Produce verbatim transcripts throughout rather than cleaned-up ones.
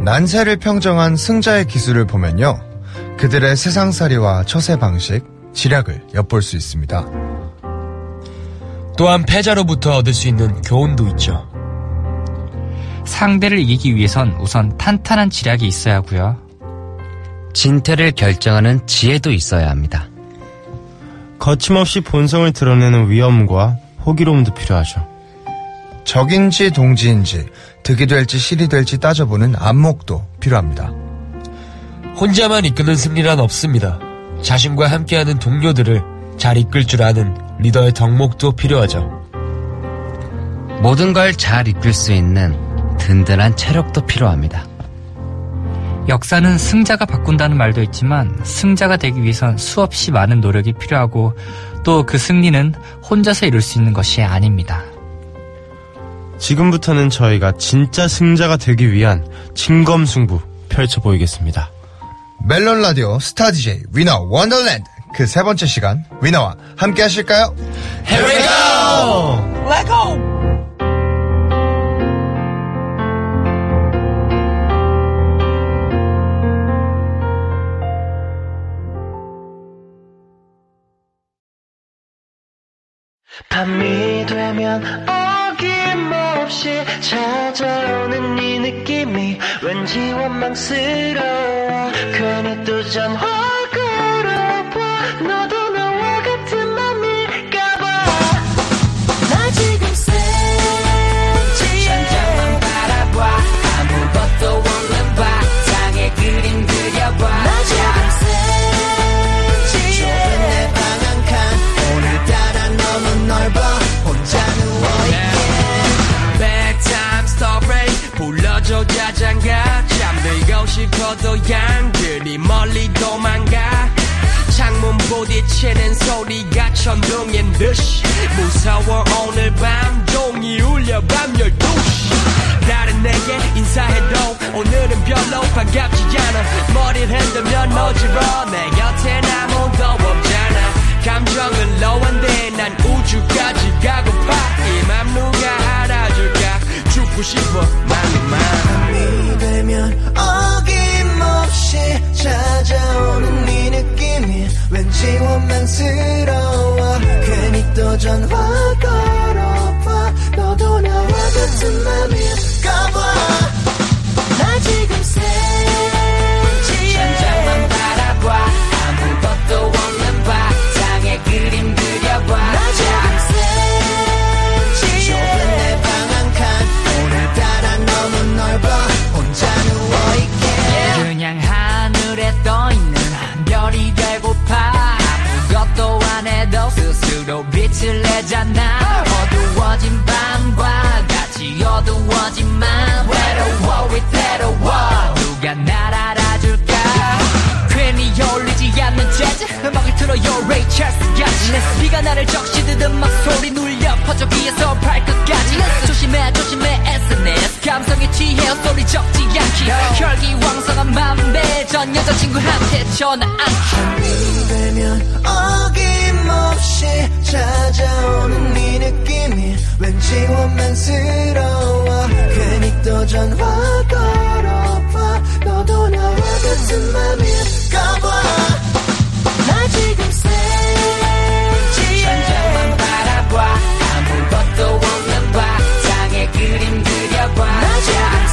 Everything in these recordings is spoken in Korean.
난세를 평정한 승자의 기술을 보면요, 그들의 세상살이와 처세 방식, 지략을 엿볼 수 있습니다. 또한 패자로부터 얻을 수 있는 교훈도 있죠. 상대를 이기기 위해선 우선 탄탄한 지략이 있어야 하고요. 진퇴를 결정하는 지혜도 있어야 합니다. 거침없이 본성을 드러내는 위엄과 호기로움도 필요하죠. 적인지 동지인지, 득이 될지 실이 될지 따져보는 안목도 필요합니다. 혼자만 이끄는 승리란 없습니다. 자신과 함께하는 동료들을 잘 이끌 줄 아는 리더의 덕목도 필요하죠. 모든 걸 잘 이끌 수 있는 든든한 체력도 필요합니다. 역사는 승자가 바꾼다는 말도 있지만 승자가 되기 위해선 수없이 많은 노력이 필요하고 또 그 승리는 혼자서 이룰 수 있는 것이 아닙니다. 지금부터는 저희가 진짜 승자가 되기 위한 진검승부 펼쳐보이겠습니다. 멜론 라디오 스타 디제이 위너 원더랜드, 그 세 번째 시간, 위너와 함께 하실까요? Here we go! Let go! 밤이 되면 어김없이 찾아오는 이 느낌이 왠지 원망스러워. 괜히 또 전화 걸어봐. 너도 나와 같은 맘일까봐. 나 지금 센지 천장만 바라봐. 아무것도 없는 바탕에 그림 그려봐. 나 지금 센지 좁은 내 방한칸 오늘따라 너무 넓어. 혼자 누워있게 bedtime story 불러줘 자장가. 잠들고 싶어도 양들이 멀리 도망가. 창문 부딪히는 소리가 천둥인 듯이 무서워. 오늘 밤 종이 울려 밤 열두 시. 다른 내게 인사해도 오늘은 별로 반갑지 않아. 머리를 흔들면 어지러워. 내 곁엔 아무도 없잖아. 감정은 low-한데 난 우주까지 가고파. 이 맘 누가 알아줄까. 죽고 싶어 맘이만. 밤이 되면 어김없이 찾아오는 이 느낌이 왠지 원망스러워. 괜히 또 전화 걸어봐. 너도 나와 같은 맘일까봐. 나 지금 센지 천장만 바라봐. 아무것도 없는 바탕에 그림 그려봐. 나 지금 센지 좁은 내 방 한 칸 오늘따라 너무 넓어. 혼자 누워있게 그냥 하늘에 떠있는 별이 되고파. 아무것도 안 해도 스스로 빛을 내잖아. 어두워진 밤과 같이 어두워진 맘. 외로워 위태로워. 누가 날 알아줄까. 괜히 어울리지 않는 재즈 음악을 틀어요. 레이 찰스 같이 내 스피가 나를 적시듯 음악 소리 눌려 퍼져 위에서 발끝까지. 조심해 조심해 에스엔에스 감성에 취해 소리 적지 않기. 혈기왕성한 맘배 전 여자친구한테 전화 않기. 밤이 되면 어김없이 찾아오는 이 느낌이 왠지 원망스러워. 괜히 또 전화 걸어봐. 너도 나와 같은 맘일까봐. 나 지금 센지 천장만 바라봐. 아무것도 없는 바탕에 그림 그려봐. 나 지금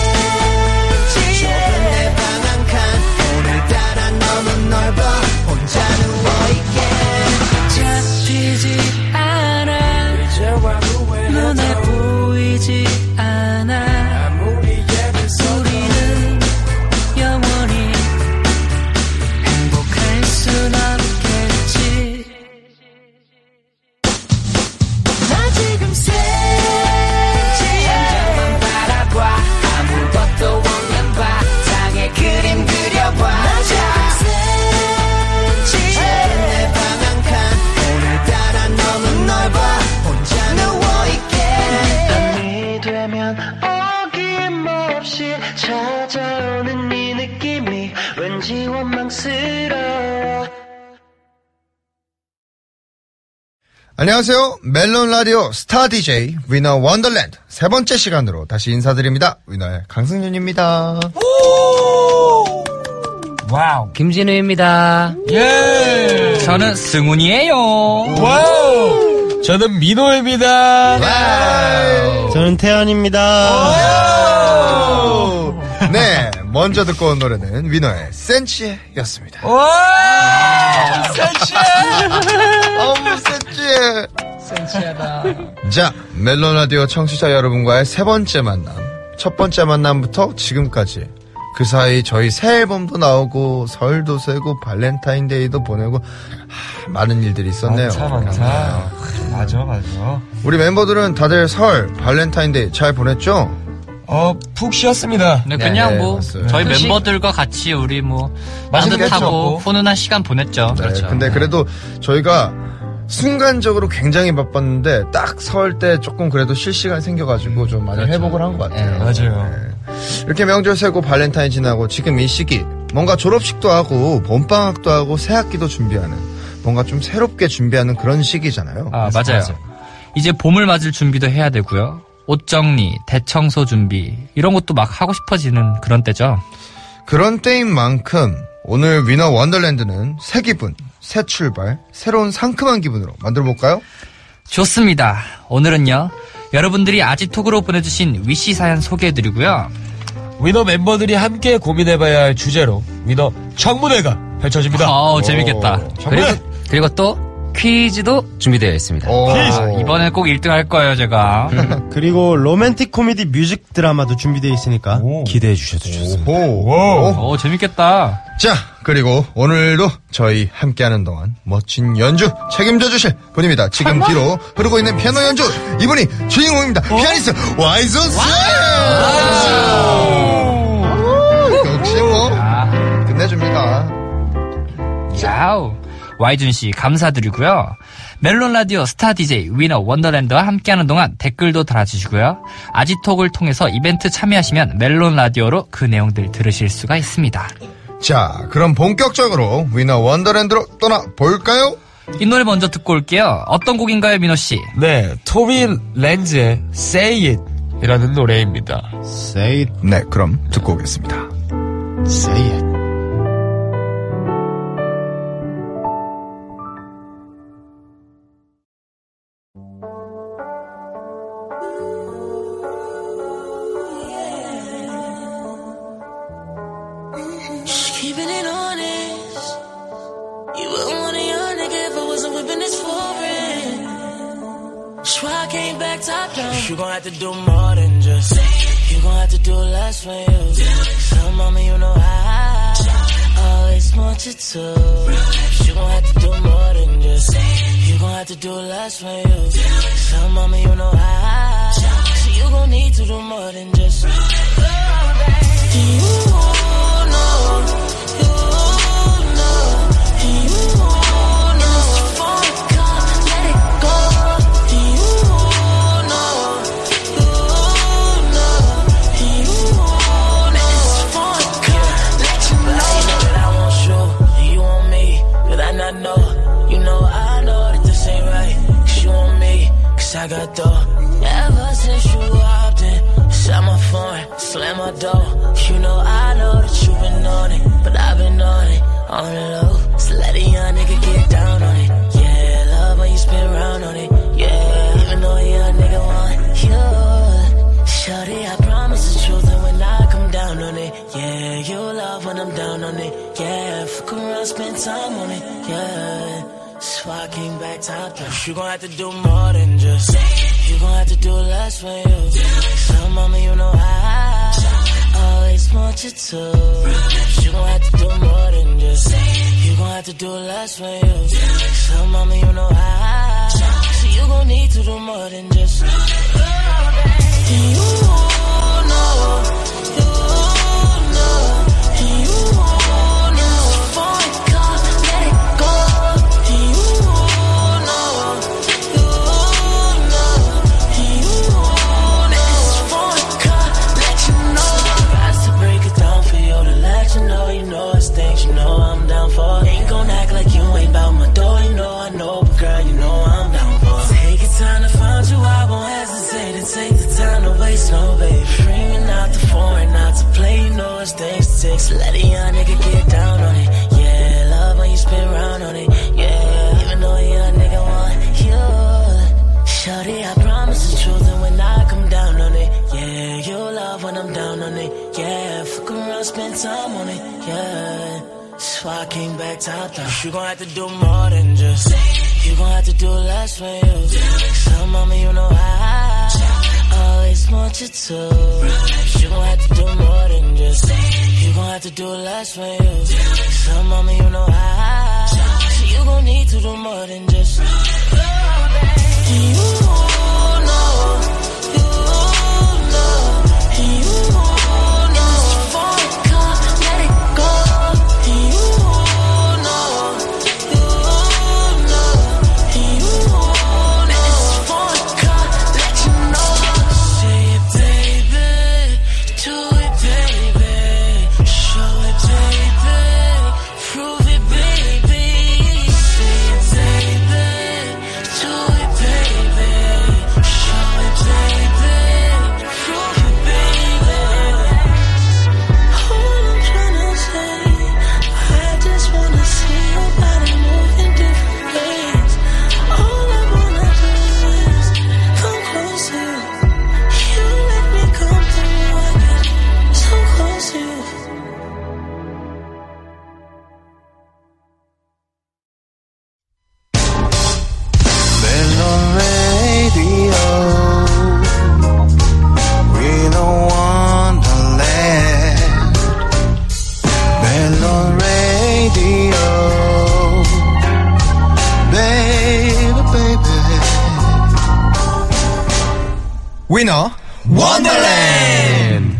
센지 좁은 내 방 한 칸 오늘따라 너무 넓어. 혼자 누워있게 잡히지 않아. 눈에 보이지 않아. 우리는 영원히 행복할 순 없겠지. 나 지금 센지 천장만 바라봐. 아무것도 없는 바탕에 그림 그려봐. 나 지금 센지 좁은 내 방 한 칸 오늘따라 너무 넓어. 혼자 누워있게 밤이 되면 어김없이 찾아오는 이 느낌이 왠지 원망스러워. 안녕하세요. 멜론 라디오 스타 디제이 위너 원더랜드 세 번째 시간으로 다시 인사드립니다. 위너의 강승윤입니다. 와우. 김진우입니다. 예. 저는 승훈이에요. 와우. 저는 민호입니다. 와우. 저는 태연입니다. 네, 먼저 듣고 온 노래는 위너의 센치에였습니다. 와. 센치. 어머 센치에. 센치하다. 자, 멜론 라디오 청취자 여러분과의 세 번째 만남. 첫 번째 만남부터 지금까지. 그 사이 저희 새 앨범도 나오고 설도 세고 발렌타인데이도 보내고 하, 많은 일들이 있었네요. 많다 많다. 맞아 맞아. 우리 멤버들은 다들 설, 발렌타인데이 잘 보냈죠? 어, 푹 쉬었습니다. 네, 그냥 네, 뭐 맞아요. 저희 휴식. 멤버들과 같이 우리 뭐 맛있는 거 따뜻하고 먹고. 훈훈한 시간 보냈죠. 네, 그렇죠. 근데 그래도 저희가 순간적으로 굉장히 바빴는데 딱 설 때 조금 그래도 쉴 시간 생겨가지고 좀 많이 그렇죠. 회복을 한 것 같아요. 네, 맞아요. 네. 이렇게 명절 세고 발렌타인 지나고 지금 이 시기 뭔가 졸업식도 하고 봄방학도 하고 새학기도 준비하는 뭔가 좀 새롭게 준비하는 그런 시기잖아요. 아, 맞아요. 맞아요. 이제 봄을 맞을 준비도 해야 되고요. 옷 정리, 대청소 준비 이런 것도 막 하고 싶어지는 그런 때죠. 그런 때인 만큼 오늘 위너 원더랜드는 새 기분, 새 출발, 새로운 상큼한 기분으로 만들어볼까요? 좋습니다. 오늘은요. 여러분들이 아지톡으로 보내주신 위시 사연 소개해드리고요. 위너 멤버들이 함께 고민해봐야 할 주제로 위너 청문회가 펼쳐집니다. 어, 재밌겠다. 청문회. 그리고, 그리고 또 퀴즈도 준비되어 있습니다. 오. 아, 이번에 꼭 일 등 할 거예요, 제가. 그리고 로맨틱 코미디 뮤직 드라마도 준비되어 있으니까 오. 기대해 주셔도 좋습니다. 오. 오, 재밌겠다. 자, 그리고 오늘도 저희 함께하는 동안 멋진 연주 책임져 주실 분입니다. 지금 뒤로 흐르고 있는 피아노 연주 이분이 주인공입니다. 피아니스트 와이존스. 역시 뭐 아, 끝내줍니다. 야우. 와이준 씨 감사드리고요. 멜론 라디오 스타 디제이 위너 원더랜드와 함께하는 동안 댓글도 달아주시고요. 아지톡을 통해서 이벤트 참여하시면 멜론 라디오로 그 내용들 들으실 수가 있습니다. 자, 그럼 본격적으로 위너 원더랜드로 떠나 볼까요? 이 노래 먼저 듣고 올게요. 어떤 곡인가요, 민호 씨? 네, 토미 랜즈의 Say It 이라는 노래입니다. Say it, 네, 그럼 듣고 오겠습니다. say it. Keeping it honest. You wouldn't want a young nigga if I wasn't whipping this foreign. That's why I came back top down. You gon' have to do more than just. You gon' have to do less when you. Tell mama you know I always want you to. You gon' have to do more than just. You gon' have to do less when you. Tell mama you know I. So you gon' need to do more than just. You I got though. Ever since you walked in, shut my phone, slam my door. You know I know that you been on it, but I've been on it, on the low. So let a young nigga get down on it. Yeah, love when you spin around on it. Yeah, even though a young nigga want you. Shorty, I promise the truth, and when I come down on it, yeah, you love when I'm down on it. Yeah, fuck around, spend time on it. Yeah. So I came back top down. You gon' have to do more than just. You gon' have to do less when you. Tell mama you know I always want you to. You gon' have to do more than just. You gon' have to do less when you. Tell mama you know I. So you gon' need to do more than just. You know, you know, you know. Things you know I'm down for. Ain't gon' act like you ain't bout my door. You know I know, but girl, you know I'm down for. So let a young nigga get down on it. Yeah, love when you spin round on it. Yeah, even though a young nigga want you. Shorty, I promise the truth, and when I come down on it, yeah, you'll love when I'm down on it. Yeah, fuck around, spend time on it. Yeah. So I came back top down. You gon' have to do more than just. You gon' have to do less for you. So mama, you know I always want you to. You gon' have to do more than just. You gon' have to do less for you. So mama, you know I. So you gon' need to do more than just. You know, you know, you know. 위너 원더랜드.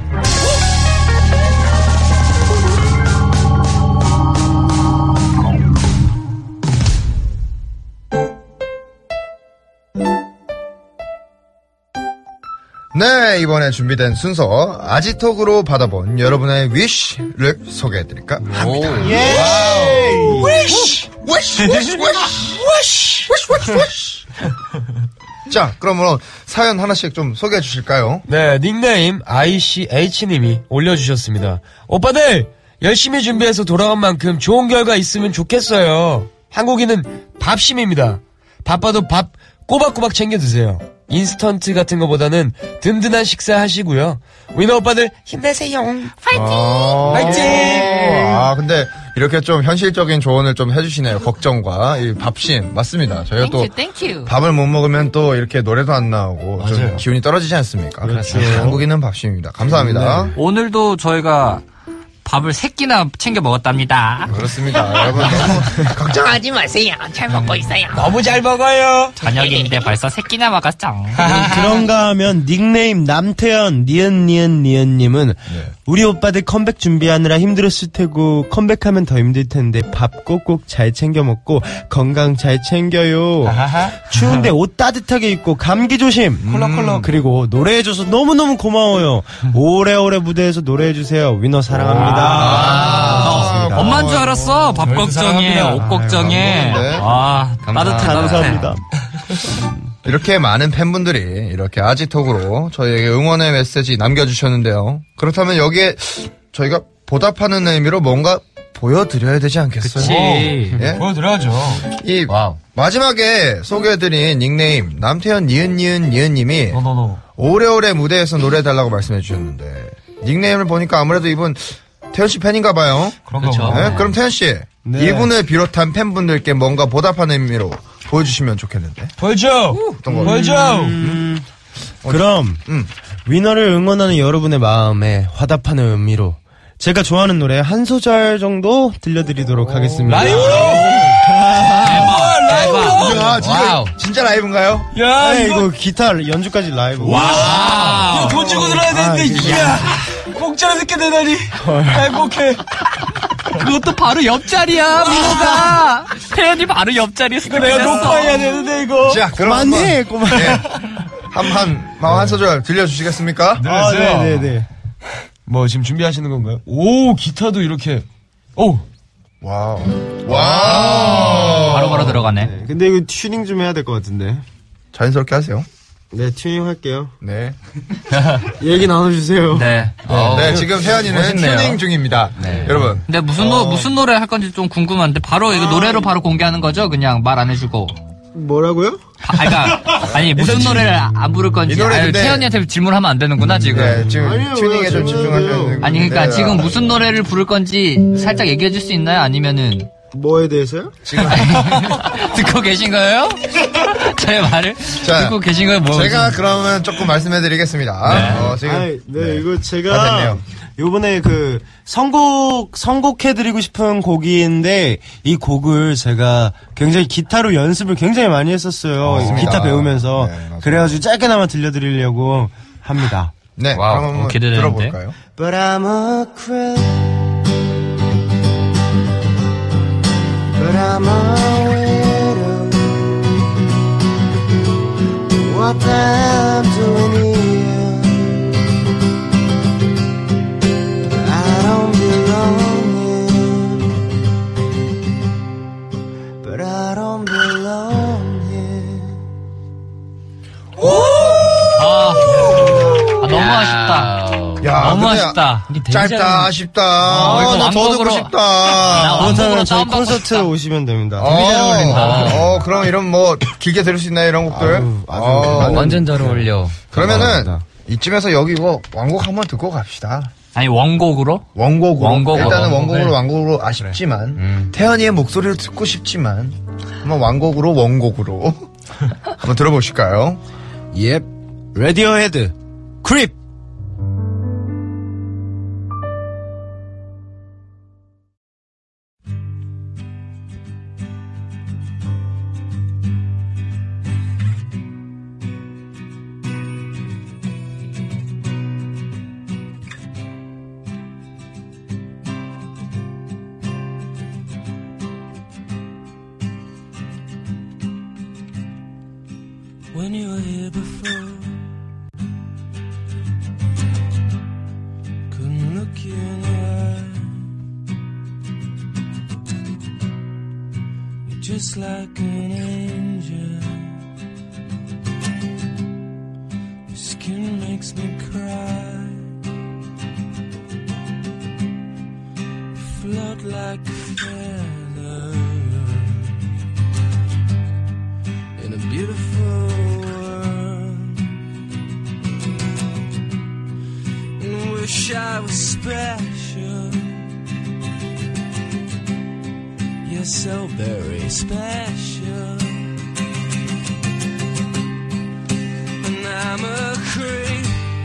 네, 이번에 준비된 순서 아지톡으로 받아본 여러분의 위시를 소개해드릴까 합니다. 예! 와우. 위시! 위시! 위시! 위시! 위시! 위시! 위시! 자, 그러면 사연 하나씩 좀 소개해 주실까요? 네, 닉네임 아이씨에이치님이 올려주셨습니다. 오빠들 열심히 준비해서 돌아온 만큼 좋은 결과 있으면 좋겠어요. 한국인은 밥심입니다. 바빠도 밥 꼬박꼬박 챙겨 드세요. 인스턴트 같은 것보다는 든든한 식사 하시고요. 위너 오빠들 힘내세요. 파이팅! 아, 파이팅! 아, 근데 이렇게 좀 현실적인 조언을 좀 해주시네요. 걱정과 이 밥심 맞습니다. 저희가 또 땡큐. 밥을 못 먹으면 또 이렇게 노래도 안 나오고 좀 맞아요. 기운이 떨어지지 않습니까? 그렇죠. 한국인은 밥심입니다. 감사합니다. 오늘도 저희가 밥을 세 끼나 챙겨 먹었답니다. 그렇습니다. 여러분 너무 걱정하지 마세요. 잘 먹고 있어요. 너무 잘 먹어요. 저녁인데 벌써 세 끼나 먹었죠. 그런가 하면 닉네임 남태현 니은 니은 니은님은 네. 우리 오빠들 컴백 준비하느라 힘들었을 테고 컴백하면 더 힘들 텐데 밥 꼭꼭 잘 챙겨 먹고 건강 잘 챙겨요. 아하하. 추운데 옷 따뜻하게 입고 감기 조심. 콜록콜록. 그리고 노래해줘서 너무너무 고마워요. 오래오래 무대에서 노래해주세요. 위너 사랑합니다. 아, 좋습니다. 엄마인 줄 알았어. 밥 저희도 걱정에, 사랑합니다. 옷 걱정에. 아유, 아, 따뜻해, 따뜻해. 감사합니다. 이렇게 많은 팬분들이 이렇게 아지톡으로 저희에게 응원의 메시지 남겨주셨는데요. 그렇다면 여기에 저희가 보답하는 의미로 뭔가 보여드려야 되지 않겠어요? 그치. 예? 보여드려야죠. 이 와우. 마지막에 소개해드린 닉네임 남태현 니은니은 니은님이 노노노. 오래오래 무대에서 노래해달라고 말씀해 주셨는데 닉네임을 보니까 아무래도 이분 태현씨 팬인가 봐요. 그런가 그렇죠. 보다. 네? 그럼 태현씨 네. 이분을 비롯한 팬분들께 뭔가 보답하는 의미로 보여주시면 좋겠는데. 보여줘. 어떤 거? 보여줘. 그럼 음. 위너를 응원하는 여러분의 마음에 화답하는 의미로 제가 좋아하는 노래 한 소절 정도 들려드리도록 하겠습니다. 라이브로. 대박. 야, 진짜, 와우. 진짜 라이브인가요? 야, 아, 이거 이거 기타 연주까지 라이브. 와. 돈 주고 들어야 되는데, 이야. 공짜로 듣게 되다니. 행복해. 그것도 바로 옆자리야, 민호가. 태연이 바로 옆자리에서 이거 내가 녹화해야 되는데, 이거. 자, 그럼 그만해, 한번, 그만. 네. 한, 한, 한 소절 들려주시겠습니까? 아, 네네네. 뭐, 지금 준비하시는 건가요? 오, 기타도 이렇게. 오. 와우. 와우. 바로바로 들어가네. 네, 근데 이거 튜닝 좀 해야 될 것 같은데. 자연스럽게 하세요. 네, 튜닝 할게요. 네. 얘기 나눠주세요. 네. 네, 네, 지금 태연이는 멋있네요. 튜닝 중입니다. 네. 여러분. 근데 무슨 노, 어. 무슨 노래 할 건지 좀 궁금한데 바로 이거 노래로 바로 공개하는 거죠? 그냥 말 안 해주고. 뭐라고요? 아, 그러니까 아니 무슨 노래를 안 부를 건지. 이 노래 아유, 근데- 태연이한테 질문하면 안 되는구나 지금. 네, 지금 아니요, 튜닝에 좀 왜 집중하셔야 질문해요? 되는 아니 그러니까 건데. 지금 무슨 노래를 부를 건지 살짝 얘기해 줄 수 있나요? 아니면은 뭐에 대해서요? 지금 듣고 계신 거예요? 저의 말을 자, 듣고 계신 거예요? 뭐 제가 그러면 조금 말씀해드리겠습니다. 어, 지금 아이, 네, 네. 이거 다 제가 됐네요. 요번에 그 선곡 선곡해드리고 싶은 곡인데 이 곡을 제가 굉장히 기타로 연습을 굉장히 많이 했었어요. 맞습니다. 기타 배우면서 네, 맞아요. 그래가지고 짧게나마 들려드리려고 합니다. 네, 와우, 그럼 한번 기대되는데. 들어볼까요? But I'm a crip. But I'm a widow. What I'm doing here, I don't belong here. But I don't belong here. 아, 아, 너무 아쉽다. 야, 너무 근데 아쉽다. 짧다, 아쉽다. 어, 이거 아, 나더 듣고 왕곡으로- 싶다. 나 왕곡으로 그렇다면 저희 다운받고 콘서트 싶다. 오시면 됩니다. 어, 잘 어울린다. 어, 그럼 이런 뭐 길게 들을 수 있나요, 이런 곡들? 아유, 아주 어, 많은- 완전 잘 어울려. 그러면은 감사합니다. 이쯤에서 여기 뭐 왕곡 한번 듣고 갑시다. 아니 원곡으로? 원곡으로. 원곡으로. 일단은 원곡. 원곡으로 왕곡으로 아쉽지만 음. 태연이의 목소리를 듣고 싶지만 한번 왕곡으로 원곡으로 한번 들어보실까요? Yep. 레디오헤드. 크립. When you were here before, couldn't look you in the eye. You're just like an angel. Your skin makes me cry. You float like a feather in a beautiful world. And wish I was special. You're so very special. And I'm a creep.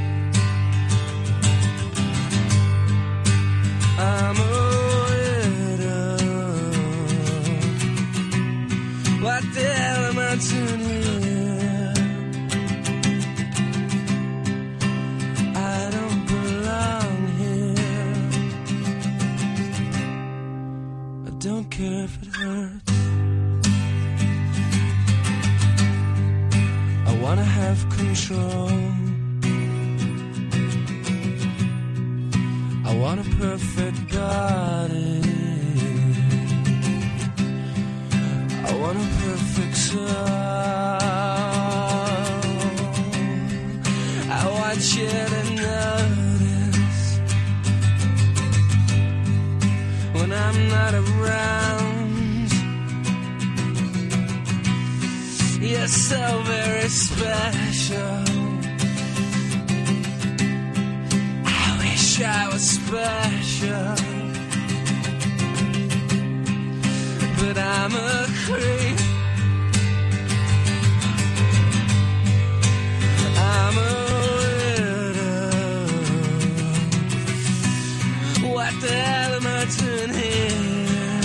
I'm a widow. What the hell am I doing here? I don't belong here. I don't care if it hurts. I wanna have control. I want a perfect body. I want a perfect soul. I want you to notice when I'm not around. You're so very special. I wish I was special, but I'm a creep. I'm a widow. What the hell am I doing here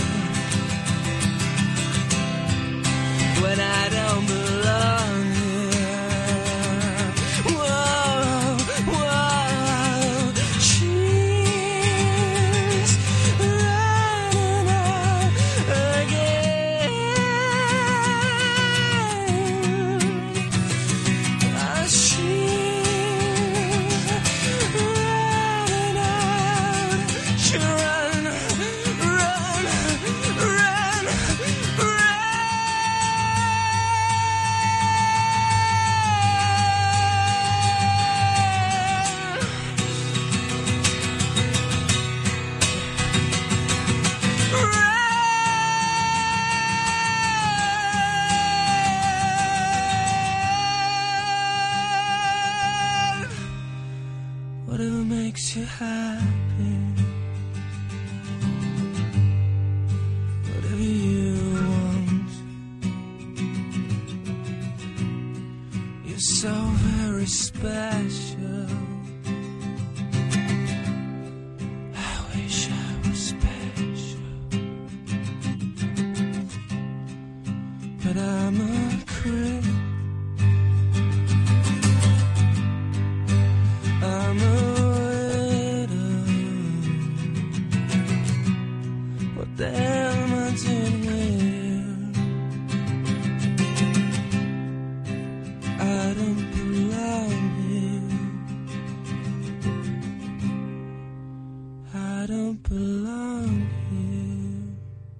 when I don't belong here? Whoa, whoa, she's running out again. Ah, she's running out. She run, run, run, run. makes you happy. Whatever you want. You're so very special. I wish I was special. But I'm a creep. I'm a widow. What the hell am I doing here? I don't belong here. I don't belong here.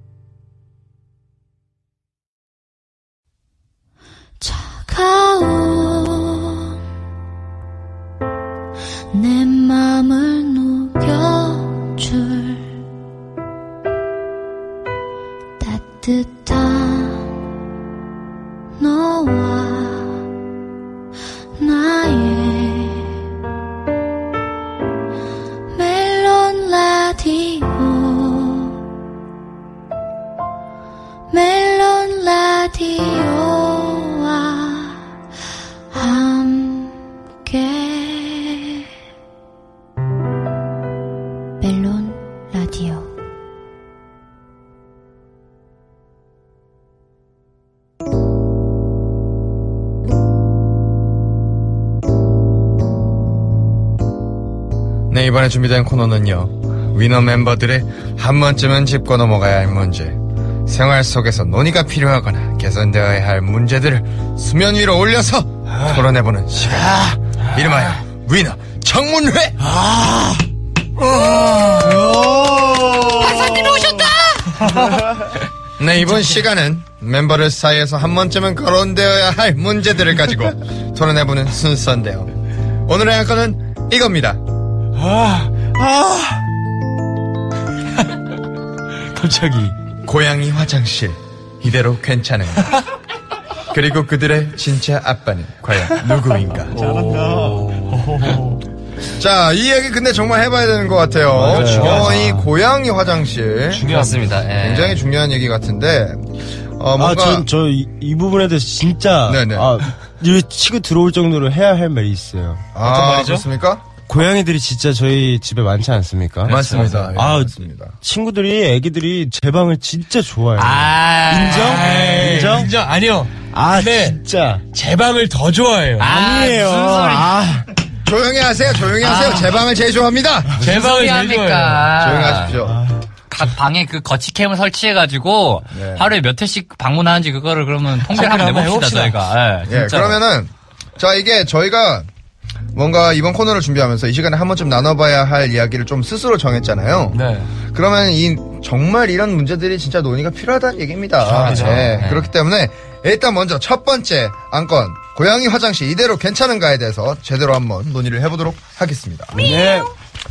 차가운 내 맘을 녹여줄 따뜻한 너와 나의 멜론 라디오 멜론 라디오와 함께 멜론 라디오 네, 이번에 준비된 코너는요, 위너 멤버들의 한 번쯤은 짚고 넘어가야 할 문제, 생활 속에서 논의가 필요하거나 개선되어야 할 문제들을 수면 위로 올려서 토론해보는 시간, 이름하여 위너 청문회. 박사님 오셨다. 네, 이번 시간은 멤버들 사이에서 한 번쯤은 거론되어야 할 문제들을 가지고 토론해보는 순서인데요. 오늘의 안건은 이겁니다. 아, 아. 갑자기. 고양이 화장실 이대로 괜찮은가? 그리고 그들의 진짜 아빠는 과연 누구인가? 자, 이 얘기 근데 정말 해봐야 되는 것 같아요. 어, 이 고양이 화장실 중요합니다. 예. 굉장히 중요한 얘기 같은데, 어, 뭔가 아, 저, 저, 이, 이 부분에 대해서 진짜. 네네. 아, 이거 치고 들어올 정도로 해야 할 말이 있어요. 아, 어떤 말이죠? 그렇습니까? 고양이들이 진짜 저희 집에 많지 않습니까? 맞습니다. 예, 아, 맞습니다. 친구들이, 애기들이 제 방을 진짜 좋아해요. 아, 인정? 에이, 인정? 인정? 아니요. 아, 네. 진짜. 제 방을 더 좋아해요. 아니에요. 무슨 소리. 아, 조용히 하세요. 조용히 하세요. 제 방을 제일 좋아합니다. 제 방을 소리 제일 합니까? 좋아해요. 조용히 하십시오. 각 방에 그 거치캠을 설치해가지고 네. 하루에 몇 회씩 방문하는지 그거를 그러면 통계를 한번 한번 내봅시다 해봅시다. 저희가. 예, 예, 진짜. 그러면은, 자, 이게 저희가 뭔가 이번 코너를 준비하면서 이 시간에 한 번쯤 나눠봐야 할 이야기를 좀 스스로 정했잖아요. 네. 그러면 이 정말 이런 문제들이 진짜 논의가 필요하다는 얘기입니다. 필요하죠. 네. 네. 그렇기 때문에 일단 먼저 첫 번째 안건, 고양이 화장실 이대로 괜찮은가에 대해서 제대로 한번 논의를 해보도록 하겠습니다. 네.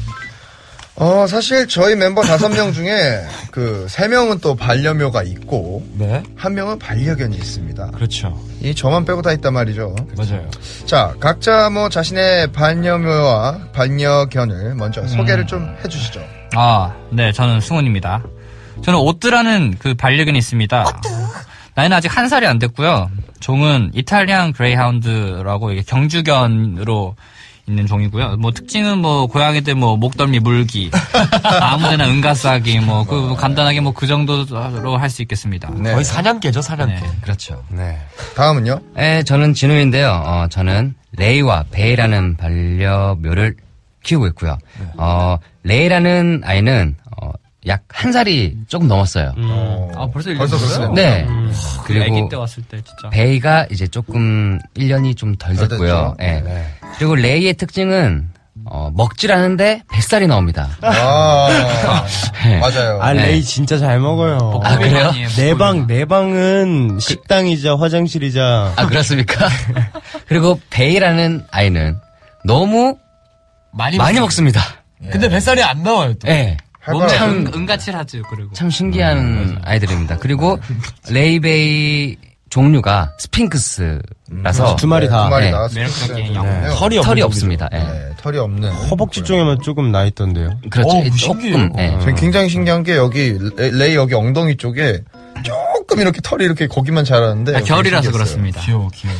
어, 사실 저희 멤버 다섯 명 중에 그 세 명은 또 반려묘가 있고 네. 한 명은 반려견이 있습니다. 그렇죠. 이 저만 빼고 다 있단 말이죠. 맞아요. 자, 각자 뭐 자신의 반려묘와 반려견을 먼저 소개를 좀 해주시죠. 아, 네, 저는 승훈입니다. 저는 오뜨라는 그 반려견이 있습니다. 나이는 아직 한 살이 안 됐고요. 종은 이탈리안 그레이하운드라고 이게 경주견으로 있는 종이고요. 뭐 특징은 뭐 고양이들 뭐 목덜미 물기, 아무데나 응가 싸기, 뭐 그 간단하게 뭐 그 정도로 할 수 있겠습니다. 네. 거의 사냥개죠, 사냥개. 네. 그렇죠. 네. 다음은요? 네, 저는 진우인데요. 어, 저는 레이와 베이라는 반려묘를 키우고 있고요. 어, 레이라는 아이는 어, 약 한 살이 조금 넘었어요. 음. 아, 벌써 일 년 벌써 됐어요? 그랬어요? 네. 그리고 아기 그리고 때 왔을 때 진짜. 베이가 이제 조금 일 년이 좀 덜 덜 됐고요. 됐죠. 예. 그리고 레이의 특징은 어, 먹질 않은데 뱃살이 나옵니다. 아, 네. 맞아요. 아, 네. 레이 진짜 잘 먹어요. 아, 그래요? 내 방, 내 방은 식당이자 화장실이자. 아, 그렇습니까? 그리고 베이라는 아이는 너무 많이, 많이 먹습니다. 근데 뱃살이 안 나와요, 또. 예. 몸에 활발하죠. 응, 응가칠하죠, 그리고. 참 신기한 아이들입니다. 그리고 레이베이 종류가 스핑크스라서 두 마리 다. 두 마리 네. 다. 매력적인 양. 네. 털이 없는 털이 종류죠. 없습니다. 예. 네, 털이 없는. 허벅지 쪽에만 조금 나 있던데요. 그렇죠. 어, 조금. 신기해요. 예. 저는 굉장히 신기한 게 여기 레- 레이 여기 엉덩이 쪽에 조금 이렇게 털이 이렇게 거기만 자라는데 아, 겨울이라서 신기했어요. 그렇습니다. 귀여워, 귀여워.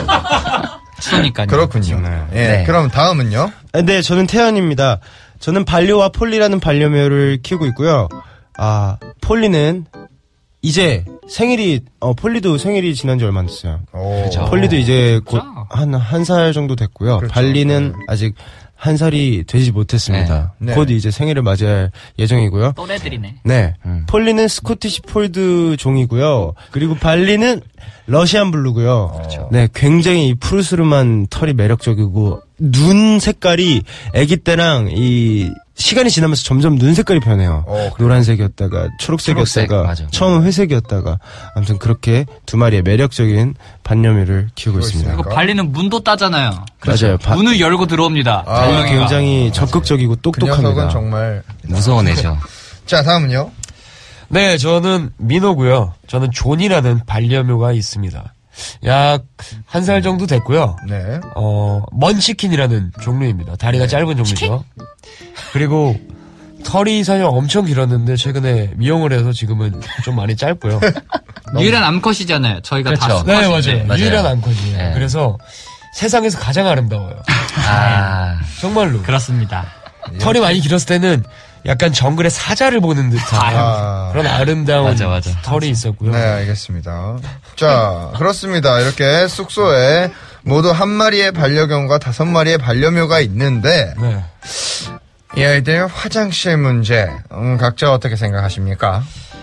추우니까요. 그렇군요. 예, 네. 그럼 다음은요. 네, 저는 태연입니다. 저는 반려와 폴리라는 반려묘를 키우고 있고요. 아, 폴리는 이제 생일이, 어, 폴리도 생일이 지난 지 얼마 안 됐어요. 오. 폴리도 이제 곧 진짜? 한, 한 살 정도 됐고요. 그렇죠. 발리는 네. 아직 한 살이 되지 못했습니다. 네. 네. 곧 이제 생일을 맞이할 예정이고요. 또래들이네. 네. 음. 폴리는 스코티시 폴드 종이고요. 그리고 발리는 러시안 블루고요. 그렇죠. 네, 굉장히 이 푸르스름한 털이 매력적이고 눈 색깔이 아기 때랑 이 시간이 지나면서 점점 눈 색깔이 변해요. 어, 그래요? 노란색이었다가 초록색이었다가 초록색, 맞아. 처음 회색이었다가 아무튼 그렇게 두 마리의 매력적인 반려묘를 키우고 있습니다. 이거 발리는 문도 따잖아요. 맞아요. 바- 문을 열고 들어옵니다. 아, 발리 고양이가. 굉장히 적극적이고 그 녀석은 똑똑합니다. 정말. 무서운 애죠. 자, 다음은요. 네, 저는 민호고요. 저는 존이라는 반려묘가 있습니다. 약 한 살 정도 됐고요. 네. 어, 먼치킨이라는 종류입니다. 다리가 짧은 종류죠. 그리고 털이 사실 엄청 길었는데 최근에 미용을 해서 지금은 좀 많이 짧고요. 유일한 암컷이잖아요. 저희가 그렇죠. 다 네, 수컷인데. 맞아요. 맞아요. 유일한 암컷이에요. 네. 그래서 세상에서 가장 아름다워요. 아, 정말로. 그렇습니다. 털이 많이 길었을 때는 약간 정글의 사자를 보는 듯한 아. 그런 아름다운 맞아, 맞아. 털이 있었고요. 네, 알겠습니다. 자, 그렇습니다. 이렇게 숙소에 모두 한 마리의 반려견과 다섯 마리의 반려묘가 있는데, 네. 이 아이들 화장실 문제, 음, 각자 어떻게 생각하십니까?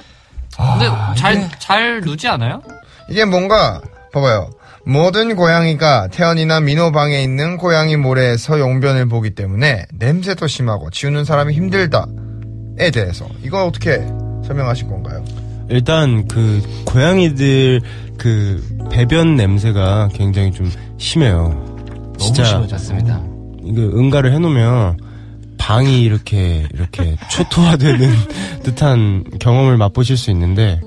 근데 아, 잘, 이게- 잘 누지 않아요? 이게 뭔가, 봐봐요. 모든 고양이가 태연이나 민호 방에 있는 고양이 모래에서 용변을 보기 때문에 냄새도 심하고 치우는 사람이 힘들다에 대해서 이거 어떻게 설명하실 건가요? 일단 그 고양이들 그 배변 냄새가 굉장히 좀 심해요. 진짜 심하죠. 맞습니다. 이거 응가를 해놓으면 방이 이렇게 이렇게 초토화되는 듯한 경험을 맛보실 수 있는데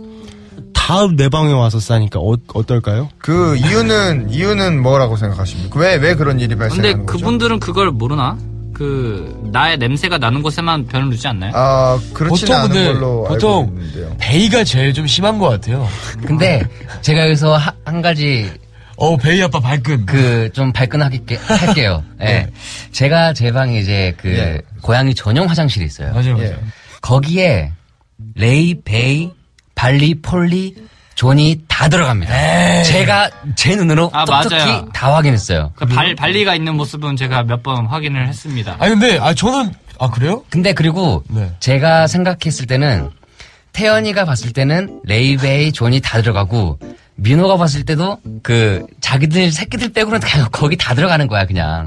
다 내 방에 와서 싸니까 어, 어떨까요? 그 이유는 이유는 뭐라고 생각하십니까? 왜 왜 그런 일이 근데 발생하는 거죠? 그분들은 그걸 모르나? 그, 나의 냄새가 나는 곳에만 변을 누지 않나요? 아 그렇지는 보통 않은 근데 걸로 보통 알고 있는데요. 베이가 제일 좀 심한 것 같아요. 근데 제가 여기서 하- 한 가지 어, 베이 아빠 발끈. 그 좀 발끈하게 할게요. 예. 제가 제 방에 이제 그 예. 고양이 전용 화장실이 있어요. 맞아요, 맞아요. 예. 거기에 레이, 베이, 발리, 폴리, 존이 다 들어갑니다. 제가 제 눈으로 아, 똑똑히 맞아요. 다 확인했어요. 그 발, 발리가 있는 모습은 제가 몇 번 확인을 했습니다. 아 근데 아 저는 아 그래요? 근데 그리고 네. 제가 생각했을 때는 태연이가 봤을 때는 레이, 베이, 존이 다 들어가고 민호가 봤을 때도 그 자기들 새끼들 빼고는 다 거기 다 들어가는 거야 그냥.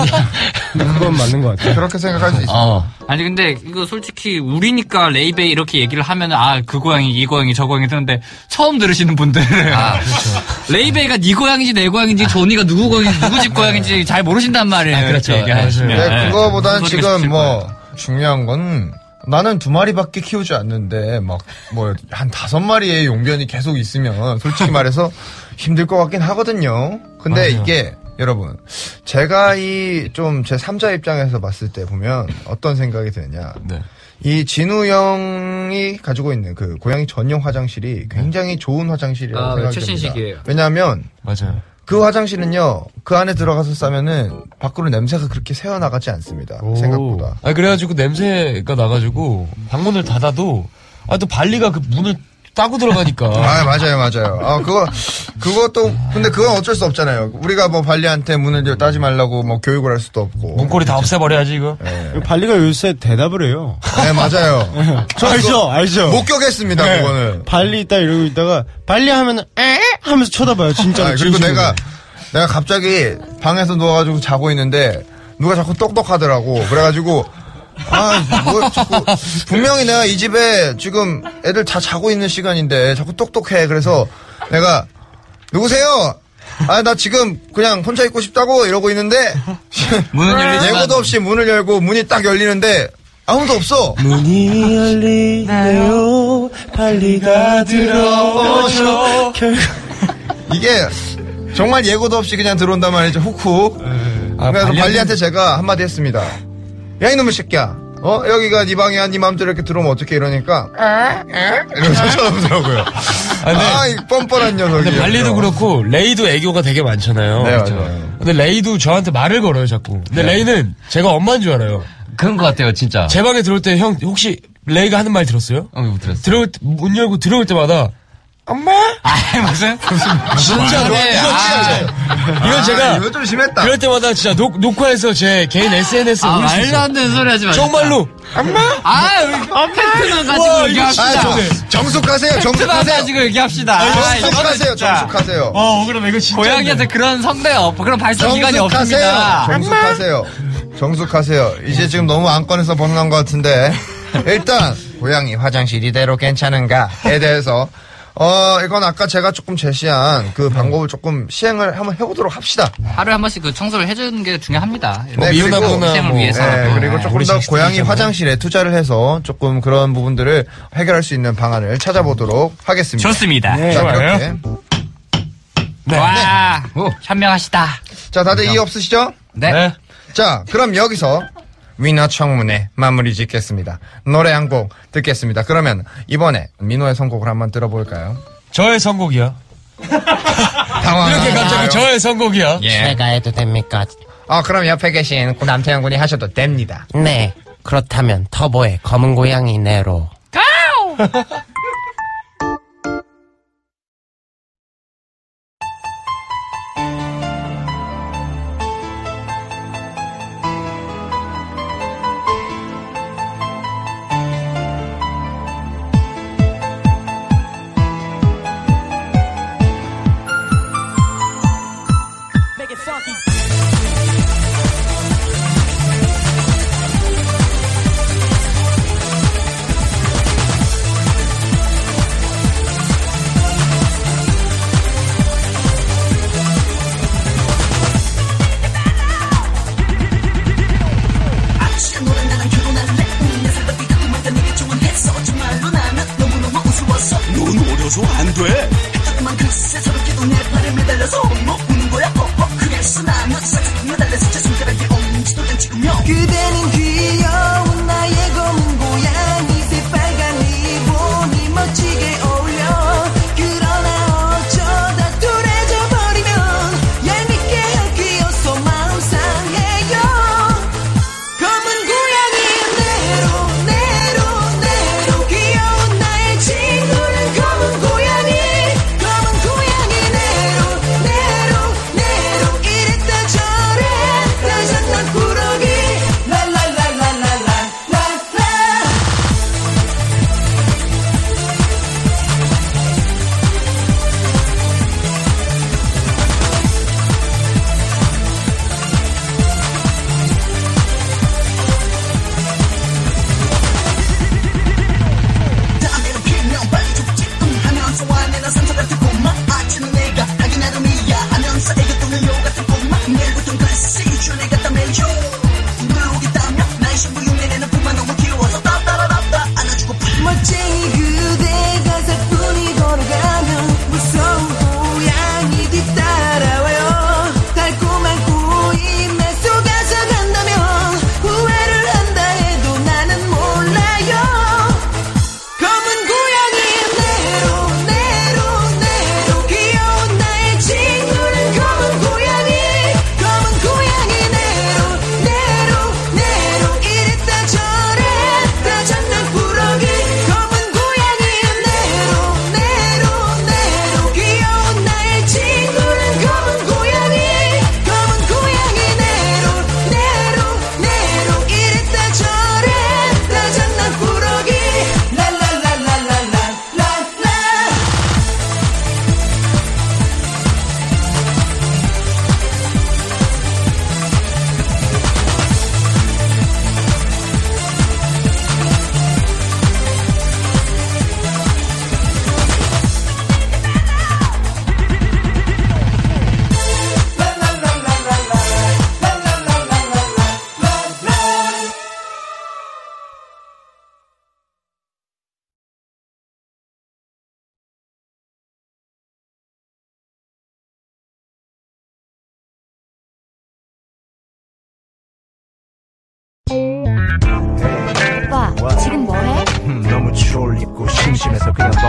그냥 그건 맞는 것 같아요. 그렇게 생각할 수 있어요. 어. 아니, 근데 이거 솔직히 우리니까 레이베이 이렇게 얘기를 하면 아, 그 고양이, 이 고양이, 저 고양이 듣는데 처음 들으시는 분들은. 아, 그렇죠. 레이베이가 네 고양인지 내 고양인지 조니가 누구 고양인지 누구 집 고양인지 잘 모르신단 말이에요. 아, 그렇죠. 이렇게 얘기하시면. 네, 네. 그거보다는 무슨 소리가 지금 싶을 뭐 거예요. 중요한 건 나는 두 마리밖에 키우지 않는데 막 뭐 한 다섯 마리의 용변이 계속 있으면 솔직히 말해서 힘들 것 같긴 하거든요. 근데 맞아요. 이게 여러분 제가 이 좀 제 삼자 입장에서 봤을 때 보면 어떤 생각이 드느냐. 네. 이 진우 형이 가지고 있는 그 고양이 전용 화장실이 굉장히 좋은 화장실이라고 아, 생각이 최신식이에요. 듭니다. 왜냐하면 맞아요. 그 화장실은요, 그 안에 들어가서 싸면은 밖으로 냄새가 그렇게 새어나가지 않습니다. 오. 생각보다. 아 그래가지고 냄새가 나가지고 방문을 닫아도 아 또 발리가 그 문을 따고 들어가니까. 아, 맞아요, 맞아요. 아, 그거, 그것도, 근데 그건 어쩔 수 없잖아요. 우리가 뭐 발리한테 문을 따지 말라고 뭐 교육을 할 수도 없고. 문고리 다 없애버려야지 이거. 네, 발리가 요새 대답을 해요. 네, 맞아요. 저 알죠, 알죠. 목격했습니다, 네. 그거는. 발리 있다 이러고 있다가 발리 하면은 에 하면서 쳐다봐요. 진짜로. 아, 그리고 진심으로. 내가, 내가 갑자기 방에서 누워가지고 자고 있는데, 누가 자꾸 똑똑하더라고. 그래가지고, 아, 뭐, 자꾸, 분명히 내가 이 집에 지금 애들 다 자고 있는 시간인데, 자꾸 똑똑해. 그래서 내가, 누구세요? 아, 나 지금 그냥 혼자 있고 싶다고 이러고 있는데, 문은 열리지만 예고도 없이 문을 열고 문이 딱 열리는데, 아무도 없어. 문이 열리네요. 발리가 들어오죠. 결국 이게 정말 예고도 없이 그냥 들어온단 말이죠. 훅훅. 아, 그래서 발리한테- 발리한테 제가 한마디 했습니다. 야 이놈의 새끼야. 어 여기가 네 방이야. 네 맘대로 이렇게 들어오면 어떡해 이러니까 이러면서 쳐다보더라고요. 아, 네. 아 이 뻔뻔한 녀석이. 근데 발리도 그렇고 레이도 애교가 되게 많잖아요. 네 맞아요. 근데 레이도 저한테 말을 걸어요 자꾸. 근데 네. 레이는 제가 엄마인 줄 알아요. 그런 것 같아요, 진짜. 제 방에 들어올 때 형 혹시 레이가 하는 말 들었어요? 어, 못 들었어. 들어올 때, 문 열고 들어올 때마다 엄마? 아, 무슨? 진짜 로 네, 이건 아. 진짜 이건 아, 제가 이거 좀 심했다. 그럴 때마다 진짜 녹, 녹화해서 제 개인 에스엔에스에 아, 올릴 수 말도 있어요. 안 되는 소리 하지 마. 정말로 엄마? 아, 팩트만 가지고 와, 이거 얘기합시다. 아, 정, 정숙하세요. 팩트만 정숙하세요. 가지고 얘기합시다. 아, 이거는 정숙하세요. 진짜. 정숙하세요. 어, 그럼 이거 진짜. 고양이한테 그런 성대가 없고 그런 발성 기간이 정숙하세요. 없습니다. 정숙하세요. 정숙하세요. 이제 지금 너무 안건에서 벗어난 것 같은데 일단 고양이 화장실 이대로 괜찮은가에 대해서 어 이건 아까 제가 조금 제시한 그 방법을 조금 시행을 한번 해보도록 합시다. 하루에 한 번씩 그 청소를 해주는 게 중요합니다. 네, 미혼하거나 희생을 뭐, 위해서. 네, 그리고 조금 우리 더 식스틴 고양이 있잖아요. 화장실에 투자를 해서 조금 그런 부분들을 해결할 수 있는 방안을 찾아보도록 하겠습니다. 좋습니다. 네, 자, 좋아요. 그렇게. 와, 오, 현명하시다. 자, 다들 이해 없으시죠? 네. 네. 자, 그럼 여기서 위너 청문회 마무리 짓겠습니다. 노래 한 곡 듣겠습니다. 그러면 이번에 민호의 선곡을 한번 들어볼까요? 저의 선곡이야. 당황하나요? 이렇게 갑자기 저의 선곡이야. 예. 제가 해도 됩니까? 어, 그럼 옆에 계신 남태현 군이 하셔도 됩니다. 네. 그렇다면 터보의 검은 고양이 네로.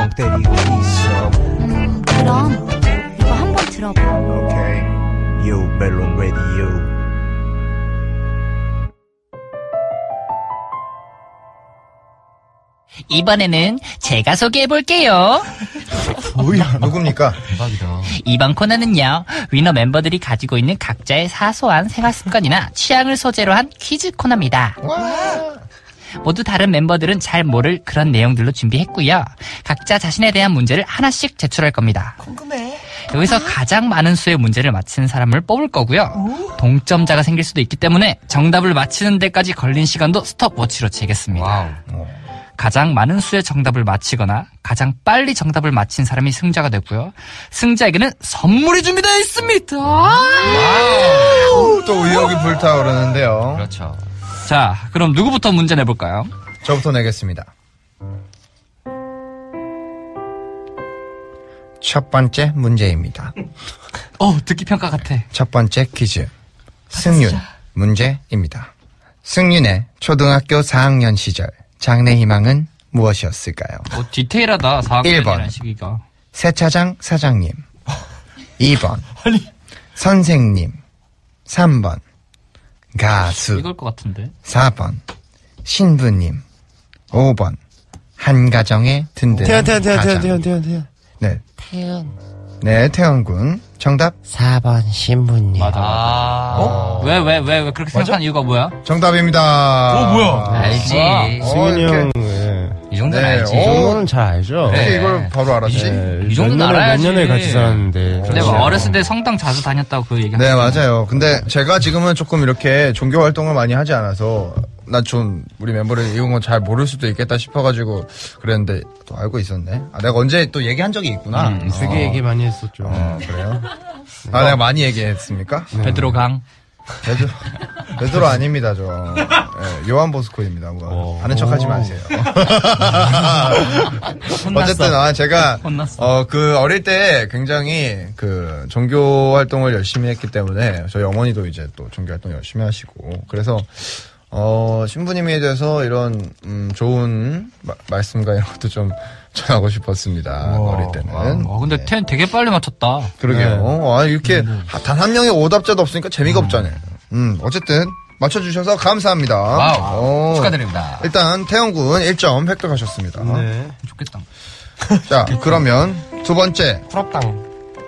그냥 때리고 있어. 음, 그럼 이거 한번 들어봐. 오케이. 요 멜론 라디오. 이번에는 제가 소개해볼게요. 뭐야? 누굽니까? 대박이다. 이번 코너는요, 위너 멤버들이 가지고 있는 각자의 사소한 생활 습관이나 취향을 소재로 한 퀴즈 코너입니다. 모두 다른 멤버들은 잘 모를 그런 내용들로 준비했고요. 각자 자신에 대한 문제를 하나씩 제출할 겁니다. 궁금해. 여기서 가장 많은 수의 문제를 맞히는 사람을 뽑을 거고요. 동점자가 생길 수도 있기 때문에 정답을 맞히는 데까지 걸린 시간도 스톱워치로 재겠습니다. 와우. 가장 많은 수의 정답을 맞히거나 가장 빨리 정답을 맞힌 사람이 승자가 되고요. 승자에게는 선물이 준비되어 있습니다. 와우. 또 의욕이 불타오르는데요. 그렇죠. 자, 그럼 누구부터 문제 내볼까요? 저부터 내겠습니다. 첫 번째 문제입니다. 어, 듣기 평가 같아. 첫 번째 퀴즈. 승윤 문제입니다. 승윤의 초등학교 사 학년 시절 장래 희망은 무엇이었을까요? 어, 디테일하다. 사 일 번. 학년이라는 시기가. 세차장 사장님. 이 번. 선생님. 삼 번. 가수. 이걸 것 같은데. 사 번. 신부님. 오 번. 한 가정의 든든한 태연, 태연, 태연, 가장. 태연, 태연, 태연. 네. 태연. 네, 태연군. 정답? 사 번 신부님. 맞아, 맞아. 아. 어? 왜, 왜, 왜, 왜 그렇게 생각하는 이유가 뭐야? 정답입니다. 어, 뭐야? 알지. 어, 승윤이 이렇게. 형, 예. 이 정도는 네, 알지. 이 어. 정도는 잘 알죠. 어떻게 이걸 바로 알았지? 예, 이 정도는 몇 년을, 알아야지. 몇 년을 같이 살았는데. 내가 그렇죠. 어렸을 때 성당 자주 다녔다고 그 얘기 네, 하셨잖아요. 맞아요. 근데 제가 지금은 조금 이렇게 종교 활동을 많이 하지 않아서 나 좀 우리 멤버를 이런 건 잘 모를 수도 있겠다 싶어가지고 그랬는데 또 알고 있었네. 아, 내가 언제 또 얘기한 적이 있구나. 음, 되게 얘기 많이 했었죠. 어, 그래요? 아, 내가 많이 얘기했습니까? 베드로 강. 베드로, 베드로 아닙니다, 저. 네, 요한 보스코입니다. 뭐, 아는 척 하지 마세요. 어쨌든, 아, 제가, 혼났어. 어, 그, 어릴 때 굉장히 그, 종교 활동을 열심히 했기 때문에, 저희 어머니도 이제 또 종교 활동 열심히 하시고, 그래서, 어, 신부님에 대해서 이런, 음, 좋은 마, 말씀과 이런 것도 좀 전하고 싶었습니다. 어릴 때는. 어, 근데 네. 텐 되게 빨리 맞췄다. 그러게요. 아, 이렇게 단 한 명의 오답자도 없으니까 재미가 없잖아요. 음, 어쨌든 맞춰주셔서 감사합니다. 와우. 오. 축하드립니다. 일단 태영군 일 점 획득하셨습니다. 네. 좋겠다. 자, 그러면 두 번째. 부럽당.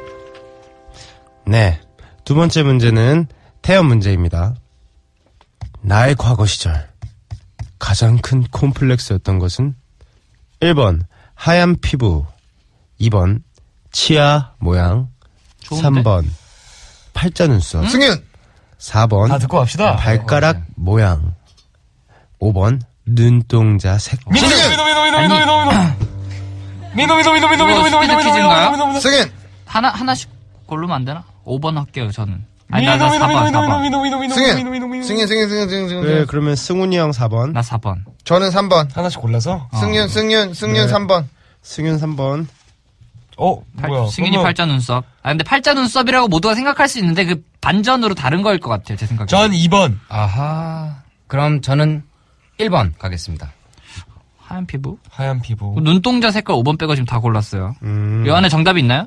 네. 두 번째 문제는 태연 문제입니다. 나의 과거 시절 가장 큰 콤플렉스였던 것은 일 번 하얀 피부, 이 번 치아 모양, 좋은데? 삼 번 팔자 눈썹, 승윤! 사 번 다 듣고 갑시다. 발가락 모양, 오 번 눈동자 색깔. 민호, 민호, 민호, 민호, 민호, 민호, 민호, 민호, 민호, 민호, 민호, 민호, 민호, 민호, 민호, 민호, 민호, 민호. 승윤! 하나, 하나씩 고르면 안 되나? 오 번 할게요, 저는. 아니, 민호, 나, 나 민호, 사 번, 민호, 사 번. 민호, 민호, 민호, 승윤! 민호, 민호, 민호. 승윤, 승윤, 승윤, 승윤, 승윤. 네, 그러면 승훈이 형 사 번, 나 사 번. 저는 삼 번. 하나씩 골라서. 승윤, 승윤, 승윤 네. 삼 번. 승윤 삼 번. 어, 팔, 뭐야? 승윤이 그러면 팔자 눈썹. 아, 근데 팔자 눈썹이라고 모두가 생각할 수 있는데 그 반전으로 다른 거일 것 같아요, 제 생각에. 전 이 번. 아하. 그럼 저는 일 번 가겠습니다. 하얀 피부? 하얀 피부. 눈동자 색깔 오 번 빼고 지금 다 골랐어요. 음, 이 안에 정답이 있나요?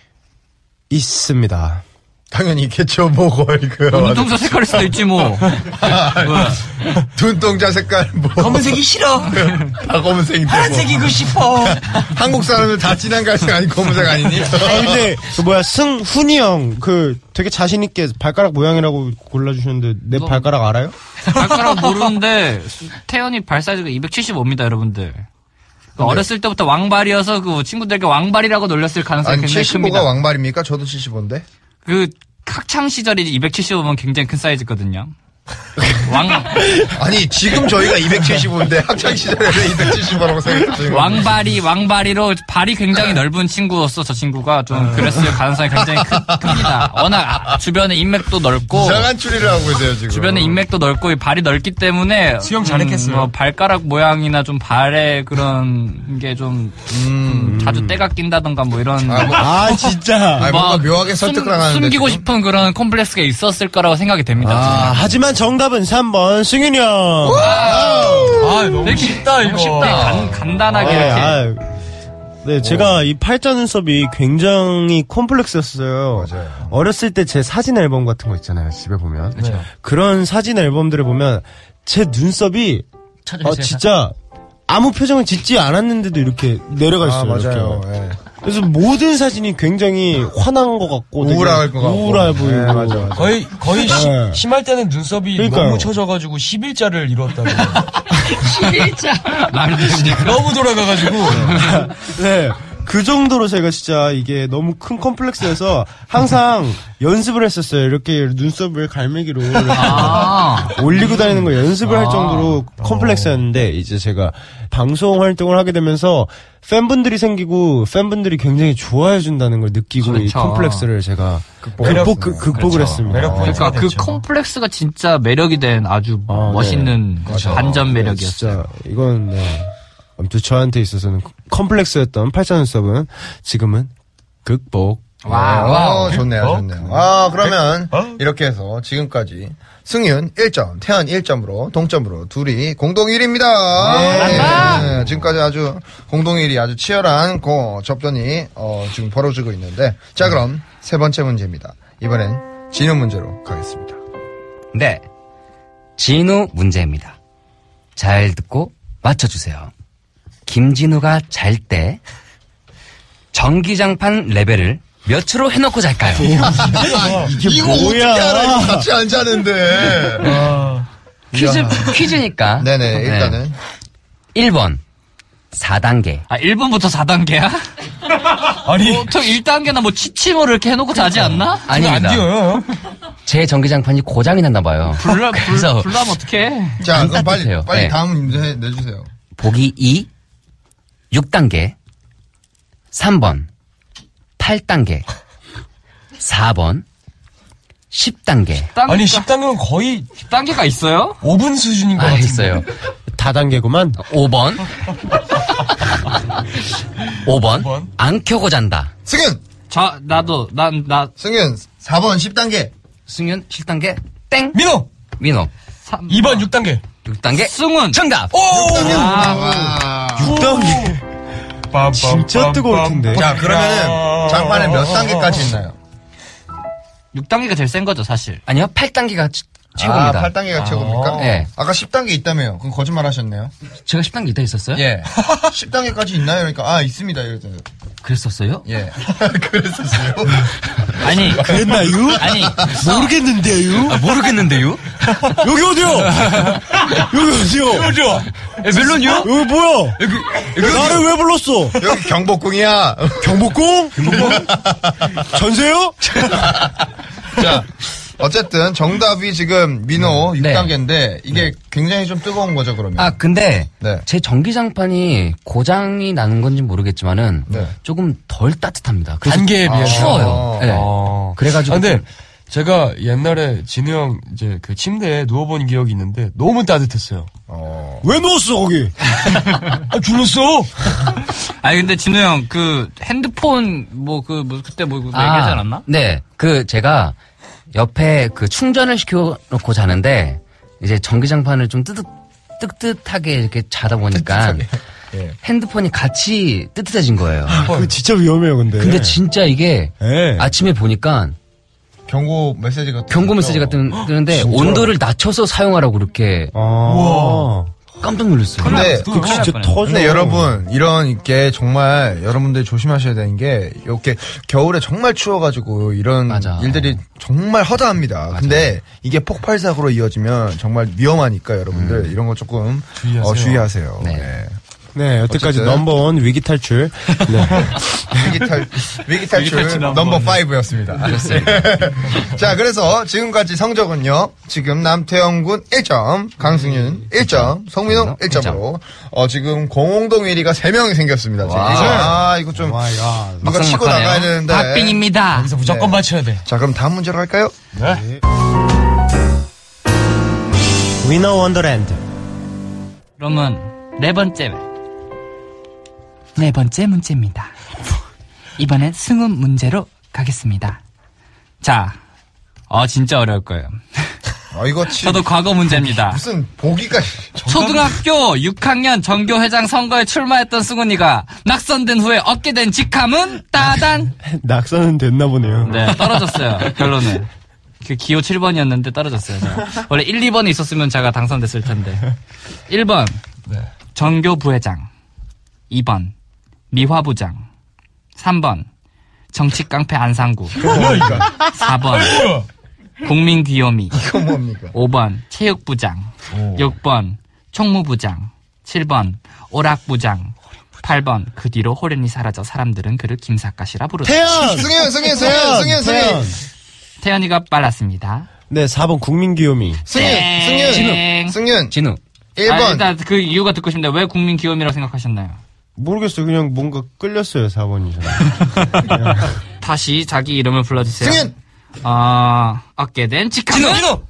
있습니다. 당연히 있겠죠, 뭐고, 이거. 어, 눈동자 색깔일 수도 있지, 뭐. 눈동자 색깔, 뭐. 검은색이 싫어. 다 검은색인데. 뭐. 파란색이고 싶어. 한국 사람들 다 진한 갈색 아니 검은색 아니니? 아, 근데, 그 뭐야, 승훈이 형, 그, 되게 자신있게 발가락 모양이라고 골라주셨는데, 내 너- 발가락 알아요? 발가락 모르는데 태연이 발 사이즈가 이백칠십오입니다, 여러분들. 그 어렸을 때부터 왕발이어서 그 친구들에게 왕발이라고 놀렸을 가능성이 아니, 굉장히 칠십오가 큽니다. 왕발입니까? 저도 칠십오인데. 그 학창 시절이 이백칠십오면 굉장히 큰 사이즈거든요. 왕 아니, 지금 저희가 이백칠십오인데 학창시절에는 이백칠십오라고 생각했죠. 왕발이 왕발이로 발이 굉장히 넓은 친구로서 저 친구가 좀 그랬을 가능성이 굉장히 크, 큽니다. 워낙 주변에 인맥도 넓고 이상한 추리를 하고 계세요, 지금. 주변에 인맥도 넓고 발이 넓기 때문에 수영 잘했겠어요. 음, 뭐 발가락 모양이나 좀 발에 그런 게 좀 음. 자주 때가 낀다던가 뭐 이런 아, 뭐, 아, 진짜. 아니, 뭔가 묘하게 숨- 설득을 하는데. 숨기고 지금? 싶은 그런 콤플렉스가 있었을 거라고 생각이 됩니다. 아, 하지만 정답은 삼 번, 승윤이 형. 아, 너무 되게 쉽다, 이거. 너무 쉽다. 간, 간단하게 네, 이렇게. 아, 네, 제가 이 팔자 눈썹이 굉장히 콤플렉스였어요. 맞아요. 어렸을 때 제 사진 앨범 같은 거 있잖아요. 집에 보면. 그쵸. 그런 사진 앨범들을 보면 제 눈썹이 어, 진짜 아무 표정을 짓지 않았는데도 이렇게 내려가 있어요. 아, 맞아요. 이렇게. 예. 그래서 모든 사진이 굉장히 화난 것 같고 되게 우울할 것 같고. 우울해 보이고. 네, 맞아, 맞아. 거의 거의 시- 네. 심할 때는 눈썹이 그러니까요. 너무 처져가지고 십일자를 이뤘다고. 십일자. 말도 됩니까? 너무 돌아가가지고. 네. 그 정도로 제가 진짜 이게 너무 큰 컴플렉스여서 항상 연습을 했었어요. 이렇게 눈썹을 갈매기로 이렇게 아. 올리고 다니는 거 연습을 할 정도로 컴플렉스였는데 이제 제가 방송 활동을 하게 되면서 팬분들이 생기고 팬분들이 굉장히 좋아해 준다는 걸 느끼고 이 그렇죠. komplex를 제가 매력- 극복, 그, 극복을 그렇죠. 했습니다. 매력 포인트가 그러니까 그 됐죠. 콤플렉스가 진짜 매력이 된 아주 아, 멋있는 네. 반전 네, 매력이었어요. 진짜 이건 네. 아무튼 저한테 있어서는 컴플렉스였던 팔자 눈썹은 지금은 극복. 와, 어, 와. 좋네요, 어? 좋네요. 아, 그러면 어? 이렇게 해서 지금까지 승윤 일 점, 태연 일 점으로 동점으로 둘이 공동 일 위입니다. 네, 지금까지 아주 공동 일 위 아주 치열한 고 접전이 어, 지금 벌어지고 있는데 자, 그럼 세 번째 문제입니다. 이번엔 진우 문제로 가겠습니다. 네. 진우 문제입니다. 잘 듣고 맞춰주세요. 김진우가 잘 때 전기장판 레벨을 몇으로 해놓고 잘까요? 이거 어떻게 알아? 이거 같이 안 자는데. 퀴즈, 퀴즈니까. 네네, 일단은. 네. 일 번. 사 단계. 아, 일 번부터 사 단계야? 아니 보통 일 단계나 뭐 치치모를 이렇게 해놓고 자지 않나? 안 아닙니다. 뛰어요. 제 전기장판이 고장이 났나 봐요. 불나, 불, 그래서 불나면 어떡해. 자, 안 그럼 빨리, 따뜻해요. 빨리 네. 다음 문제 내주세요. 보기 이. 육 단계. 삼 번. 팔 단계. 사 번. 십 단계. 아니 십 단계는 거의 십 단계가 있어요? 오 분 수준인 것 아, 같은데. 있어요. 다단계구만. 오 번. 오 번. 오 번. 안 켜고 잔다. 승윤! 자, 나도, 난, 나, 승윤, 사 번 십 단계. 승윤 칠 단계. 땡. 민호 민호. 삼, 이 번 육 단계. 육 단계. 승훈. 정답. 오! 와. 육 단계. 진짜 뜨거울 텐데. 자, 그러면은 장판에 몇 단계까지 있나요? 육 단계가 제일 센 거죠, 사실. 아니요, 팔 단계가 최고입니다. 아, 팔 단계가 최고입니까? 네. 아까 십 단계 있다며요. 그럼 거짓말 하셨네요. 제가 십 단계 이따 있었어요? 예. 십 단계까지 있나요? 그러니까, 아, 있습니다. 이랬더니. 그랬었어요? 예. 그랬었어요. 아니, 그랬나요? 아니, 모르겠는데요? 아, 모르겠는데요? 여기 어디요? 여기 어디요? 그죠? 멜론이요? 여기 뭐야? 나를 왜 불렀어? 여기 경복궁이야. 경복궁? 전세요? 자, 어쨌든 정답이 지금 민호 네. 육 단계인데 이게 굉장히 좀 뜨거운 거죠, 그러면. 아, 근데 네. 제 전기장판이 고장이 나는 건지 모르겠지만은 네. 조금 덜 따뜻합니다. 그래서 단계에 비해서. 추워요. 네. 아. 그래가지고 아, 근데 좀- 제가 옛날에 진우 형 이제 그 침대에 누워본 기억이 있는데 너무 따뜻했어요. 어. 왜 누웠어, 거기? 아 줄렀어. 아니, 근데 진우 형, 그, 핸드폰, 뭐, 그, 뭐, 그때 뭐, 그거 얘기하지 않았나? 네. 그 제가 옆에 그 충전을 시켜놓고 자는데 이제 전기장판을 좀 뜨뜻 뜨뜻하게 이렇게 자다 보니까 예. 핸드폰이 같이 뜨뜻해진 거예요. 그거 진짜 위험해요, 근데. 근데 진짜 이게 예. 아침에 보니까 경고 메시지가 경고 메시지가 뜨- 뜨는데 온도를 낮춰서 사용하라고 이렇게 아. 깜짝 놀랐어요. 근데 그거 진짜 터져. 근데 여러분 이런 게 정말 여러분들이 조심하셔야 되는 게 이렇게 겨울에 정말 추워가지고 이런 맞아. 일들이 정말 허다합니다. 근데 이게 폭발 사고로 이어지면 정말 위험하니까 여러분들 이런 거 조금 주의하세요. 어, 주의하세요. 네. 네. 네, 여태까지 어쨌든. 넘버원 위기 탈출. 네. 위기 탈 위기 탈출 넘버 파이브였습니다. 자, 그래서 지금까지 성적은요. 지금 남태영 군 일 점, 강승윤 일 점, 성민호 일 점으로 어 지금 공동 일 위가 세 명이 생겼습니다. 지금. 아, 이거 좀 마이 갓. 누가 치고 막상막하네요. 나가야 되는데. 박빙입니다. 여기서 무조건 네. 맞춰야 돼. 자, 그럼 다음 문제로 갈까요? 위너 원더랜드. 그러면, 네 번째. 네 번째 문제입니다. 이번엔 승훈 문제로 가겠습니다. 자, 어, 진짜 어려울 거예요. 아, 이거 치... 저도 과거 문제입니다. 무슨 보기가 초등학교 육 학년 전교회장 선거에 출마했던 승훈이가 낙선된 후에 얻게 된 직함은 따단. 낙선은 됐나 보네요. 네, 떨어졌어요. 결론은. 그 기호 칠 번이었는데 떨어졌어요. 제가. 원래 일, 이 번에 있었으면 제가 당선됐을 텐데. 일 번 전교 부회장, 이 번 미화부장, 삼 번 정치 깡패 안상구, 사 번 국민 귀요미, 이거 뭡니까? 오 번 체육부장, 오. 육 번 총무부장, 칠 번 오락부장, 팔 번 그 뒤로 호련히 사라져 사람들은 그를 김삿갓이라 부르다. 태연! 승현, 승현, 승현, 승현, 승현. 태연이가 빨랐습니다. 네, 사 번 국민기요미. 승현, 승현, 땡. 승현. 진우. 일 번. 아, 일단 그 이유가 듣고 싶은데 왜 국민 귀요미라고 생각하셨나요? 모르겠어요. 그냥 뭔가 끌렸어요, 사 번이. 다시 자기 이름을 불러주세요. 승현! 어, 얻게 된 직함은? 민호!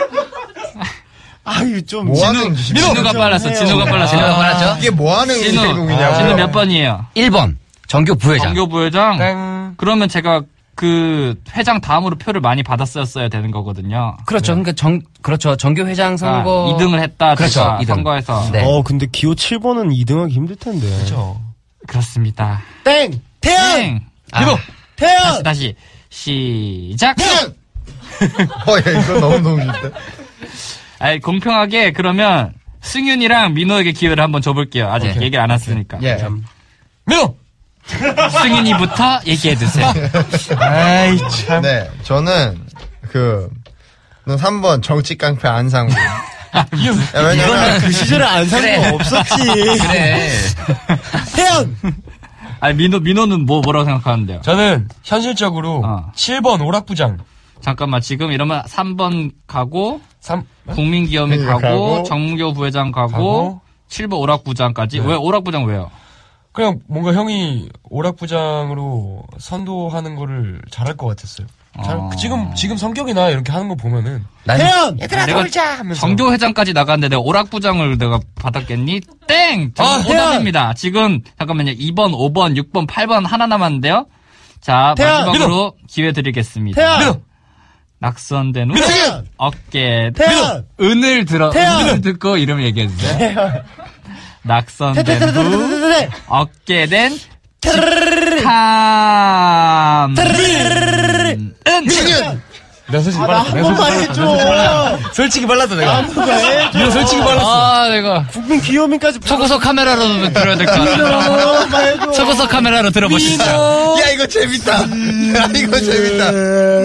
아유, 좀. 뭐 하는 진우, 진우가 빨랐어. 진우가 빨랐어. 진우가 빨랐죠? 이게 뭐 하는 진우. 대국이냐고. 진우 몇 번이에요? 일 번 정교 부회장. 정교 부회장? 땡. 그러면 제가 그 회장 다음으로 표를 많이 받았어야 되는 거거든요. 그렇죠. 그러니까 정 그렇죠. 정교 회장 선거 아, 이 등을 했다. 그렇죠. 제가 이 등. 선거에서. 네. 어, 근데 기호 칠 번은 이 등 하기 힘들 텐데. 그렇죠. 그렇습니다. 땡! 태연! 땡. 민호! 태연! 다시 다시 시작. 승현! 어, 야, 이거 너무 너무 좋다. 아니, 공평하게 그러면 승윤이랑 민호에게 기회를 한번 줘볼게요. 아직 오케이. 얘기를 안 했으니까. 예. 민호! 승윤이부터 얘기해주세요. 아이, 참. 네, 저는 그 삼 번 정치 깡패 안상구. 왜냐면 그 시절에 안 산 거 없었지. 그래. 태연! 아니, 민호, 민호는 뭐, 뭐라고 생각하는데요? 저는 현실적으로 어. 칠 번 오락부장. 잠깐만, 지금 이러면 삼 번 가고, 삼, 국민기염이 네, 가고, 가고, 정무교 부회장 가고, 가고, 칠 번 오락부장까지. 왜, 오락부장 왜요? 그냥 뭔가 형이 오락부장으로 선도하는 거를 잘할 것 같았어요. 잘, 어. 지금, 지금 성격이나 이렇게 하는 거 보면은. 태연! 얘들아, 내가 놀자! 하면서. 정교회장까지 나갔는데 내가 오락부장을 내가 받았겠니? 땡! 아, 정답 오답입니다. 지금, 잠깐만요. 이 번, 오 번, 육 번, 팔 번 하나 남았는데요. 자, 태연! 마지막으로 기회 드리겠습니다. 태연! 민호! 낙선된 후 태연! 어깨 태연! 은을 들어 태연! 은을 듣고 이름 얘기해주세요. 낙선된 후 태연! 얻게 된 직함 은 내가 솔직히 빨랐다. 내가 솔직히 해줘! 솔직히 빨랐다, 내가. 민호 솔직히 빨랐어. 아 내가 국민 귀요미까지 초고속 카메라로 들어야 될 것 같아. 초고속 카메라로 들어보시죠. 야 이거 재밌다. 야 이거 재밌다.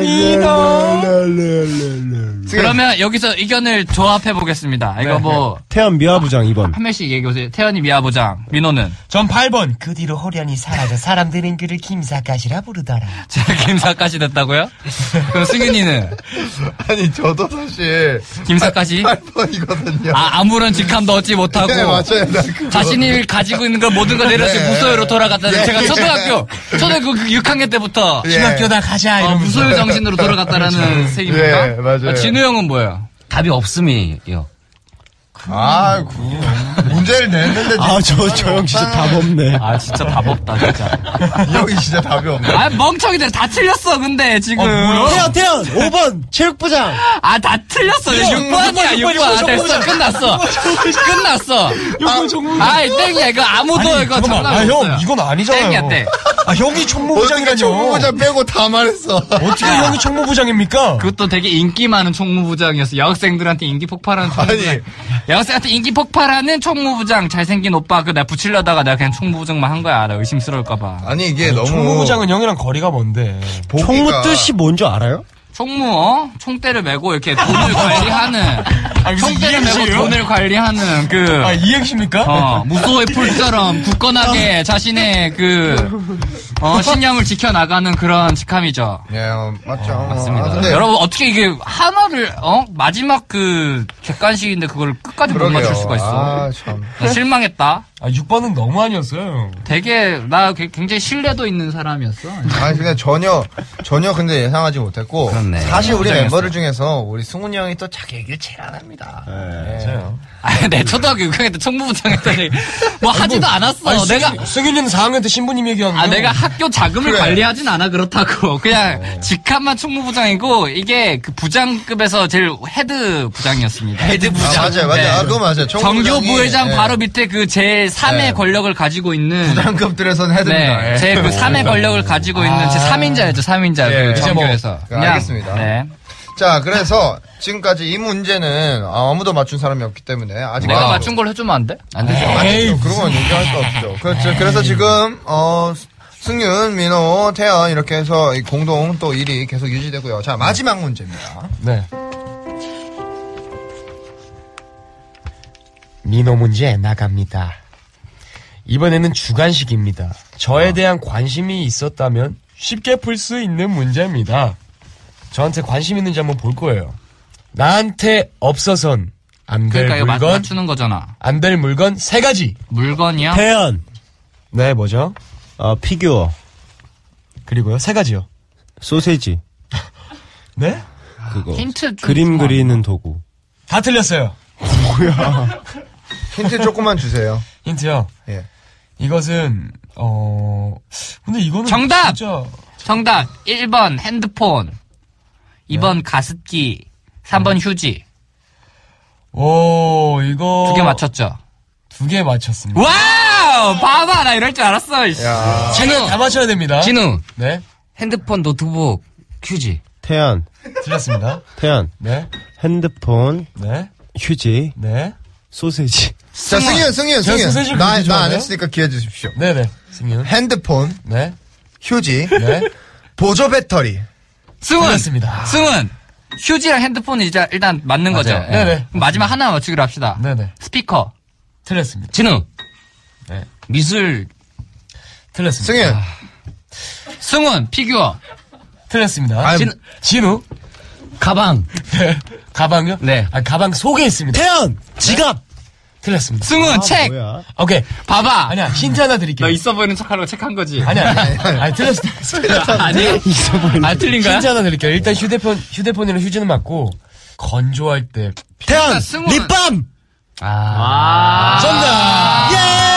그러면 여기서 의견을 조합해 보겠습니다. 이거 뭐 태연 미화부장 이 번. 한 명씩 얘기해보세요. 태연이 미아부장, 민호는 전 팔 번. 그 뒤로 호련히 사라져 사람들은 그를 김삿갓이라 부르더라. 제가 김사까지 됐다고요? 그럼 승윤이는 아니 저도 사실 김사까지? 팔 번이거든요. 아, 아무런 직함도 얻지 못하고 네 맞아요. 나 그거. 자신이 가지고 있는 걸 모든 걸 내려서 네. 무소유로 돌아갔다는 네. 제가 초등학교 초등학교 육 학년 때부터 예. 중학교다 가자 어, 이러면서. 무소유 정신으로 돌아갔다라는 색입니까? 네, 맞아요. 어, 진우 형은 뭐예요? 답이 없음이요. 아, 그 문제를 냈는데 아, 저, 저 형 진짜 답 없네. 아 진짜 답 없다 진짜. 이 형이 진짜 답이 없네. 아 멍청이들 다 틀렸어 근데 지금. 태연, 태연! 오 번! 체육부장! 아 다 틀렸어. 육 번이야 육 번. 아, 됐어 끝났어. 끝났어. 아이 땡이야 이거 아무도 아니, 이거 잠깐만. 정답 아, 없어요. 형, 이건 아니잖아요. 땡이야 땡. 아, 형이 어떻게 총무부장이라뇨. 총무부장 빼고 다 말했어. 어떻게 형이 총무부장입니까? 그것도 되게 인기 많은 총무부장이었어. 여학생들한테 인기 폭발하는 총무부장. 아니. 여학생한테 인기 폭발하는 총무부장. 잘생긴 오빠. 그 내가 붙이려다가 내가 그냥 총무부장만 한 거야. 나 의심스러울까봐. 아니 이게 너무 총무부장은 형이랑 거리가 먼데. 보기가- 총무 뜻이 뭔 줄 알아요? 총무, 어? 총대를 메고 이렇게 돈을 관리하는. 무슨 총대를 메고 이행시예요? 돈을 관리하는 그. 아, 이행시입니까? 어, 무소의 풀처럼 굳건하게 자신의 그, 어, 신념을 지켜나가는 그런 직함이죠. 예, 어, 맞죠. 어, 맞습니다. 아, 근데 여러분, 어떻게 이게 하나를, 어? 마지막 그 객관식인데 그걸 끝까지 못 그러게요. 맞출 수가 있어. 아, 참. 나 실망했다. 아, 육 번은 너무 아니었어요. 되게, 나 게- 굉장히 신뢰도 있는 사람이었어. 아니 근데 전혀 전혀 근데 예상하지 못했고 그렇네. 사실 우리 굉장했어요. 멤버들 중에서 우리 승훈이 형이 또 자기 얘기를 제일 안 합니다. 맞아요. 아, 내 초등학교 육 학년 때 총무부장 했더니 뭐 하지도 않았어. 아니, 내가 승윤, 승윤이는 사 학년 때 신부님 얘기하는 아, 내가 학교 자금을 그래. 관리하진 않아, 그렇다고. 그냥 직함만 총무부장이고, 이게 그 부장급에서 제일 헤드 부장이었습니다. 헤드 부장. 아, 맞아요, 맞아요. 아, 그거 맞아요. 정교 총무부장이, 부회장 예. 바로 밑에 그 제삼의 네. 권력을 가지고 있는. 부장급들에서는 헤드입니다. 네. 예. 제 그 삼의 권력을 가지고 있는 제 삼 인자였죠, 삼 인자. 예. 그 정교에서. 뭐, 알겠습니다. 네. 자, 그래서 지금까지 이 문제는 아무도 맞춘 사람이 없기 때문에 아직 내가 아, 맞춘 걸 해주면 안 돼? 안 되죠. 아니죠. 그런 건 얘기할 수 없죠. 그렇죠. 그래서 지금 어 승윤, 민호, 태연 이렇게 해서 이 공동 또 일 위 계속 유지되고요. 자, 마지막 문제입니다. 네. 민호 문제 나갑니다. 이번에는 주관식입니다. 저에 대한 관심이 있었다면 쉽게 풀 수 있는 문제입니다. 저한테 관심 있는지 한번 볼 거예요. 나한테 없어선 안 될 그러니까 이거 물건, 맞추는 거잖아. 안 될 물건 세 가지. 물건이요? 태연, 네, 뭐죠? 어, 피규어, 그리고요, 세 가지요. 소세지, 네? 그거. 힌트 좀 그림 주면 안 그리는 도구. 다 틀렸어요. 힌트 조금만 주세요. 힌트요. 예. 이것은 어 근데 이거는 정답! 진짜 정답. 일 번 핸드폰. 이 번 가습기. 삼 번 휴지. 오 이거 두 개 맞췄죠? 두 개 맞췄습니다. 와우! 봐봐, 나 이럴 줄 알았어. 이씨. 야. 진우 다 맞춰야 됩니다. 진우. 네, 핸드폰, 노트북, 휴지. 태연, 틀렸습니다. 태연, 네, 핸드폰, 네, 휴지, 네, 소세지. 자, 승윤, 승윤, 제가 승윤. 소세지를 나, 그렇게 나 안 좋아해요? 했으니까 기회 주십시오. 네, 네. 승윤. 핸드폰, 네, 휴지, 네. 보조 배터리. 승훈! 틀렸습니다. 승훈! 휴지랑 핸드폰은 이제 일단 맞는 거죠? 맞아요. 네, 네. 그럼 마지막 하나 맞추기로 합시다. 네, 네. 스피커. 틀렸습니다. 진우. 네. 미술. 틀렸습니다. 승윤. 승훈, 피규어. 틀렸습니다. 아유, 진, 진우. 가방. 네. 가방요? 네. 아, 가방 속에 있습니다. 태연, 지갑. 틀렸습니다. 승훈, 책. 뭐야? 오케이. 봐봐. 아니야, 힌트 하나 드릴게요. 너 있어 보이는 척하려고 책 한 거지? 아니야, 아니야. 아니, 틀렸습니다. 아니야? 안 틀린 거야? 힌트 하나 드릴게요. 일단 휴대폰, 휴대폰이랑 휴지는 맞고, 건조할 때. 태연, 승훈. 립밤. 아. 정답!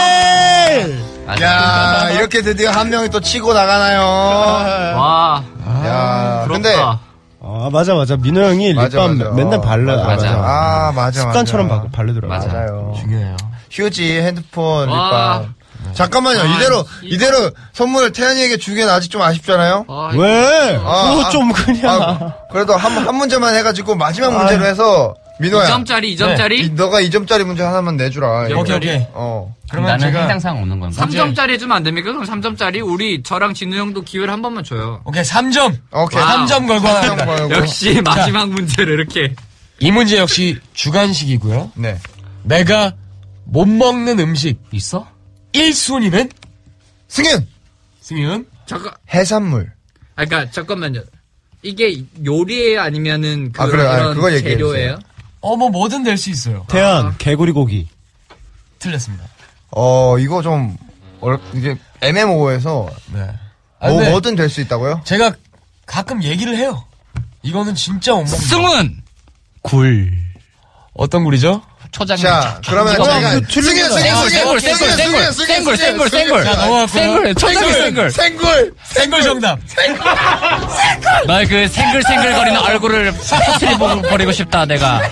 예! 야, 이렇게 드디어 한 명이 또 치고 나가나요? 와. 야, 근데. 부럽다. 아, 맞아, 맞아. 민호 형이 맞아, 립밤 맞아. 맨날 어, 발라. 맞아, 맞아. 아, 맞아. 습관처럼 맞아. 바- 바르더라고요. 맞아요. 중요해요. 휴지, 핸드폰, 와. 립밤. 잠깐만요. 아, 이대로, 이거- 이대로 선물 태연이에게 주기엔 아직 좀 아쉽잖아요? 아, 왜? 아, 그거 아, 좀 그냥. 아, 그래도 한, 한 문제만 해가지고 마지막 문제로 해서, 민호야. 이 점짜리, 이 점짜리? 이- 너가 이 점짜리 문제 하나만 내주라. 오케이, 오케이. 어. 그러면 나는 제가. 해당사항 없는 건가? 삼 점짜리 해주면 안 됩니까? 그럼 삼 점짜리 우리 저랑 진우 형도 기회를 한 번만 줘요. 오케이, 삼 점. 오케이. 와우. 삼 점 걸고 하나. 삼 점 걸고. 역시 마지막 문제를 이렇게. 이 문제 역시 주관식이고요. 네. 내가 못 먹는 음식 있어? 일 순위는 승윤! 승윤. 잠깐, 해산물. 아, 그니까, 잠깐만요. 이게 요리예요? 아니면은 아, 그런, 그래요? 아니, 그런 그거 얘기해 재료예요? 어, 뭐 뭐든 될 수 있어요. 태연, 개구리 고기. 틀렸습니다. 어, 이거 좀, 어, 이제 애매모호해서, 네. 아, 뭐, 근데 뭐든 될 수 있다고요? 제가 가끔 얘기를 해요. 이거는 진짜 못 먹는. 승훈! 굴. 어떤 굴이죠? 초장님. 자, 그러면 이거 제가, 그 승윤, 승윤, 승윤, 생굴, 승윤, 생굴, 승윤, 생굴, 승윤, 생굴, 승윤, 생굴. 승윤. 자, 넘어갔고요. 생굴, 초장님 생굴. 생굴! 생굴 정답. 너의 그 생글생글거리는 얼굴을 터트리 버리고 싶다, 내가.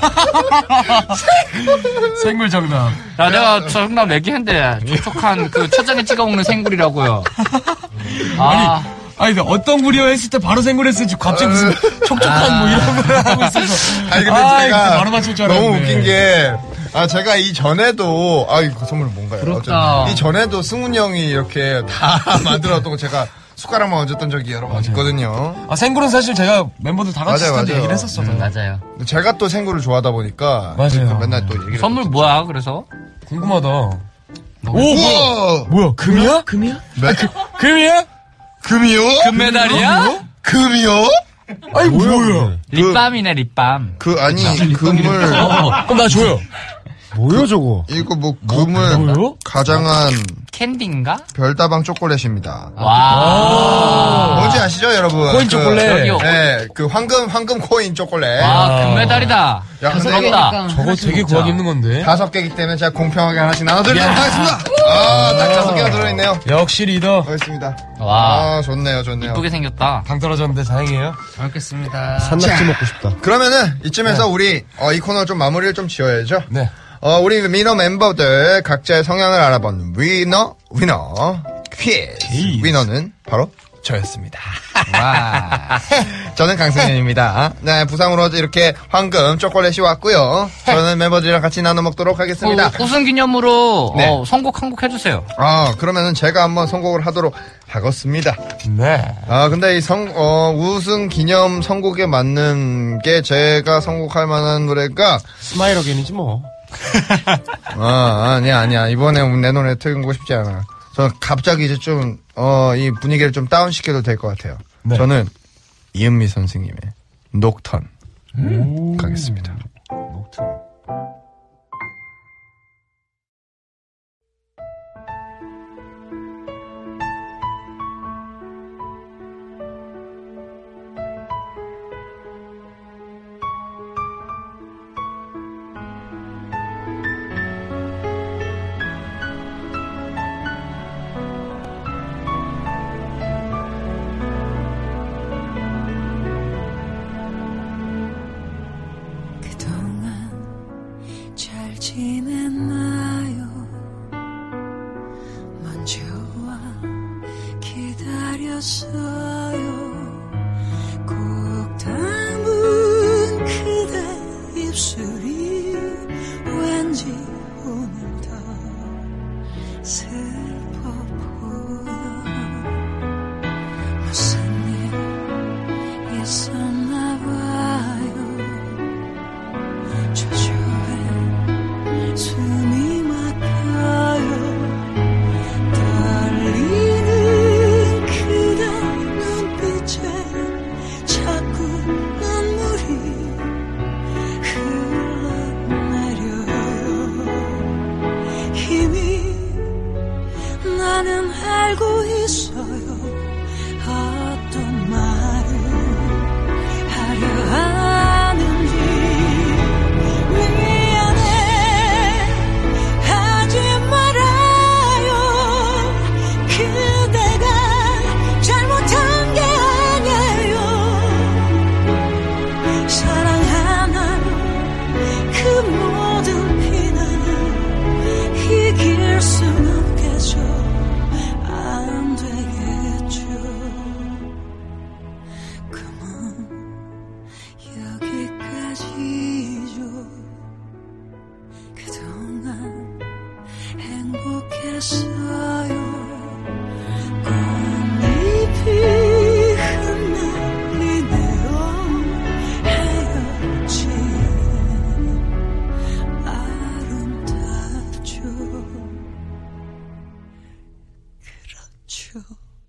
생굴 정답. 야, 내가 정답 얘기했는데, 촉촉한 그 초장에 찍어 먹는 생굴이라고요. 아, 아니, 근데 어떤 굴이요 했을 때 바로 생굴했을지 갑자기 무슨 촉촉한 뭐 이런 걸 하고 있어서. 아니, 근데 아, 제가 이거 바로 맞출 줄 알았는데. 너무 웃긴 게, 아, 제가 이 전에도, 아, 이거 선물 뭔가요? 부럽다. 어쨌든 이 전에도 승훈 형이 이렇게 다 만들어도 제가 숟가락만 얹었던 적이 여러 번 있거든요. 아, 생굴은 사실 제가 멤버들 다 같이 맞아요, 있을 때 맞아요. 얘기를 했었어요. 음, 맞아요. 근데 제가 또 생굴을 좋아하다 보니까. 맞아요. 맨날 또 얘기를. 선물 뭐야, 그래서? 궁금하다. 오, 뭐야? 우와! 뭐야? 금이야? 금이야? 네? 금이야? 금이요? 금메달이야? 금이요? 아니, 뭐야? 립밤이네, 립밤. 그, 아니, 금을. 어, 그럼 나 줘요. 뭐야, 저거? 이거 뭐, 금을 뭐요? 가장한 캔디인가? 별다방 초콜릿입니다. 와. 뭔지 아시죠, 여러분? 코인 그, 초콜릿. 여기요. 네, 그 황금 황금 코인 초콜릿. 아, 금메달이다. 야, 근데 이게 부럽다. 저거 되게 구하기 힘든 건데. 다섯 개이기 때문에 제가 공평하게 하나씩 나눠드리도록 하겠습니다. 아, 딱 다섯 개가 들어있네요. 역시 리더. 알겠습니다. 와. 아, 좋네요, 좋네요. 이쁘게 생겼다. 당 떨어졌는데 다행이에요. 잘 먹겠습니다. 산낙지 먹고 싶다. 그러면은 이쯤에서 우리 어, 이 코너 좀 마무리를 좀 지어야죠. 네. 어, 우리 위너 멤버들 각자의 성향을 알아본 위너 위너 퀴즈. 퀴즈. 위너는 바로 저였습니다. 와. 저는 강승현입니다. 네, 부상으로 이렇게 황금 초콜릿이 왔고요. 저는 멤버들이랑 같이 나눠 먹도록 하겠습니다. 그 우승 기념으로 네. 어, 선곡 한 곡 해주세요. 아, 그러면은 제가 한번 선곡을 하도록 하겠습니다. 네. 아, 근데 이 성, 어, 우승 기념 선곡에 맞는 게 제가 선곡할 만한 노래가 스마일 어게인이지 뭐. 아, 아니야, 아니야. 이번에 내 노래 틀고 싶지 않아. 저는 갑자기 이제 좀, 어, 이 분위기를 좀 다운시켜도 될 것 같아요. 네. 저는 이은미 선생님의 녹턴 가겠습니다. 녹턴. 지냈나요? 먼저 와 기다렸어요. 꼭 닮은 그대 입술이 왠지 오늘 더 슬퍼 보여. 무슨 일 있었나 봐요. 저조해 숨이 막혀요. 떨리는 그대 눈빛에 자꾸 눈물이 흘러내려요. 이미 나는 알고 있어요. 어떤 말을 하려 하는지. 그대가 잘못한 게 아니에요. 사랑 하나로 그 모든 비난을 이길 순 없겠죠. 안 되겠죠. 그만 여기까지죠. 그동안 행복했어요. 꽃잎이 흩날리네요. 헤어짐 아름답죠. 그렇죠.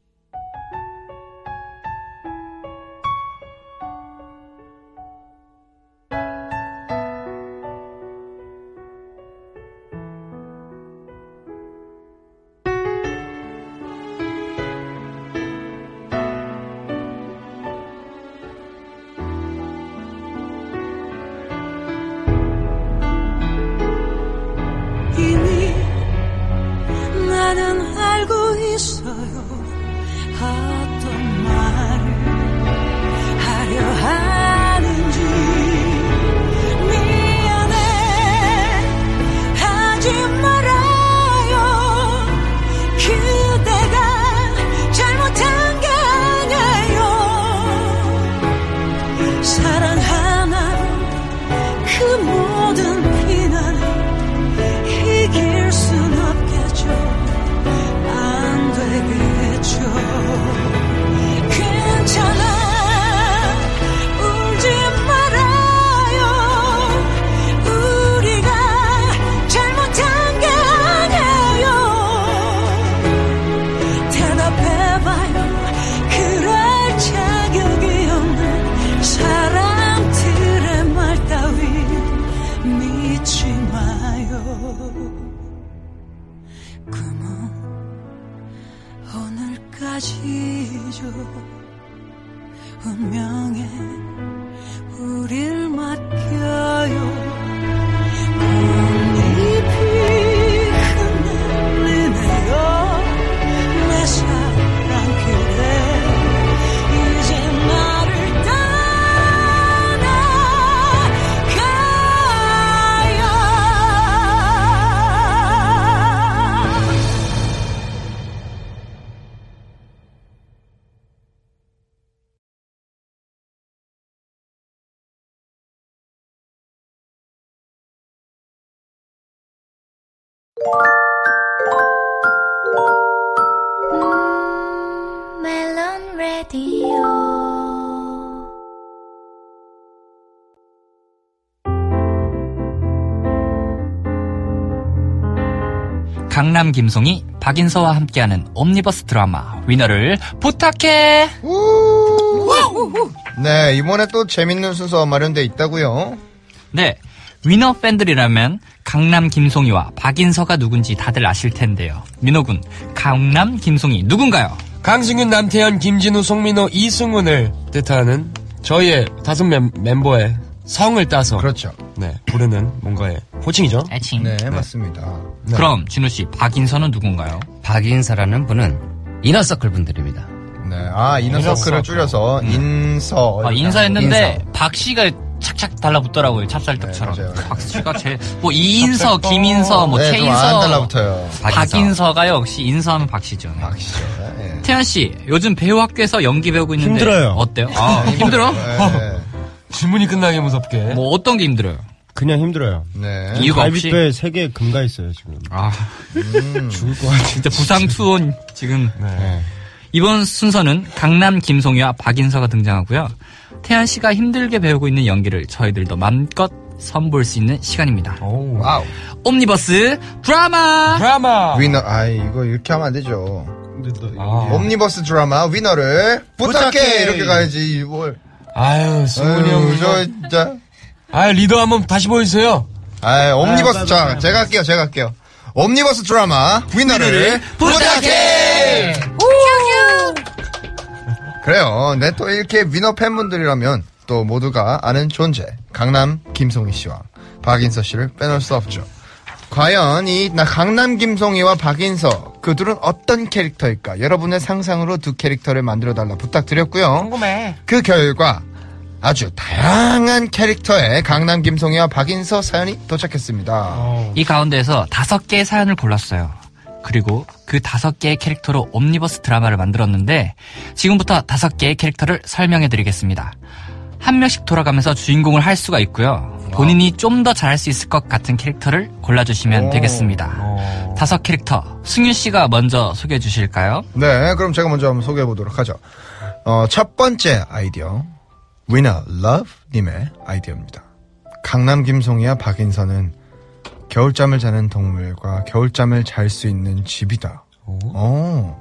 이미 나는 알고 있어요. 어떤 말을 하려 하는지. 미안해 하지 말아요. 그대가 잘못한 게 아니에요. 사랑 하나로 그 모든 비난을 이길 순 없겠죠. 안 되겠죠. 꿈은 오늘까지죠. 운명에 우릴 맡겨요. 꽃잎이 흔들리네요. 내 사랑 그대 이제 나를 떠나가요. 음, 멜론 라디오. 강남 김송이 박인서와 함께하는 옴니버스 드라마 위너를 부탁해. 네, 이번에 또 재밌는 순서 마련돼 있다고요. 네, 위너 팬들이라면 강남 김송이와 박인서가 누군지 다들 아실 텐데요. 민호군, 강남 김송이 누군가요? 강승윤, 남태현, 김진우, 송민호, 이승훈을 뜻하는 저희의 다섯 멤, 멤버의 성을 따서 그렇죠. 네, 부르는 뭔가의 호칭이죠. 애칭. 네, 맞습니다. 네. 그럼 진우씨, 박인서는 누군가요? 박인서라는 분은 이너서클 분들입니다. 네, 아, 이너서클을 줄여서 인서. 아, 인서했는데 인서. 박씨가 착착 달라붙더라고요. 찹쌀떡처럼. 네, 맞아요. 박씨가 제일 뭐 이인서, 김인서, 뭐 네, 좀 안 최인서, 달라붙어요. 박인서가 역시 인서하면 박씨죠. 네. 박씨죠. 네. 태연 씨, 요즘 배우 학교에서 연기 배우고 있는데 힘들어요. 어때요? 아, 힘들어? 네. 질문이 끝나게 무섭게. 뭐 어떤 게 힘들어요? 그냥 힘들어요. 네. 이유가 없이. 갈비뼈에 세 개 금가 있어요 지금. 아, 음. 죽을 것 같아. 진짜 부상 투혼 지금. 네. 이번 순서는 강남 김송이와 박인서가 등장하고요. 태연 씨가 힘들게 배우고 있는 연기를 저희들도 마음껏 선볼 수 있는 시간입니다. 오. 와우. 옴니버스 드라마. 드라마. 위너, 아 이거 이렇게 하면 안 되죠. 근데 너 아. 옴니버스 드라마 위너를 부탁해! 부탁해! 이렇게 가야지, 뭘. 아유, 승훈이 아유, 형. 저, 진짜. 아유, 리더 한번 다시 보여주세요. 아, 옴니버스, 아유, 자, 아유, 제가 할게요, 제가 할게요. 옴니버스 드라마 위너를 부탁해! 그래요. 네, 또 이렇게 위너 팬분들이라면 또 모두가 아는 존재, 강남 김송희 씨와 박인서 씨를 빼놓을 수 없죠. 과연 이 나 강남 김송희와 박인서 그들은 어떤 캐릭터일까? 여러분의 상상으로 두 캐릭터를 만들어달라 부탁드렸고요. 궁금해. 그 결과 아주 다양한 캐릭터의 강남 김송희와 박인서 사연이 도착했습니다. 이 가운데에서 다섯 개의 사연을 골랐어요. 그리고 그 다섯 개의 캐릭터로 옴니버스 드라마를 만들었는데 지금부터 다섯 개의 캐릭터를 설명해드리겠습니다. 한 명씩 돌아가면서 주인공을 할 수가 있고요. 본인이 좀 더 잘할 수 있을 것 같은 캐릭터를 골라주시면 오. 되겠습니다. 다섯 캐릭터, 승윤 씨가 먼저 소개해 주실까요? 네, 그럼 제가 먼저 한번 소개해 보도록 하죠. 어, 첫 번째 아이디어, 위너 러브님의 아이디어입니다. 강남 김송이와 박인서는 겨울잠을 자는 동물과 겨울잠을 잘 수 있는 집이다. 오.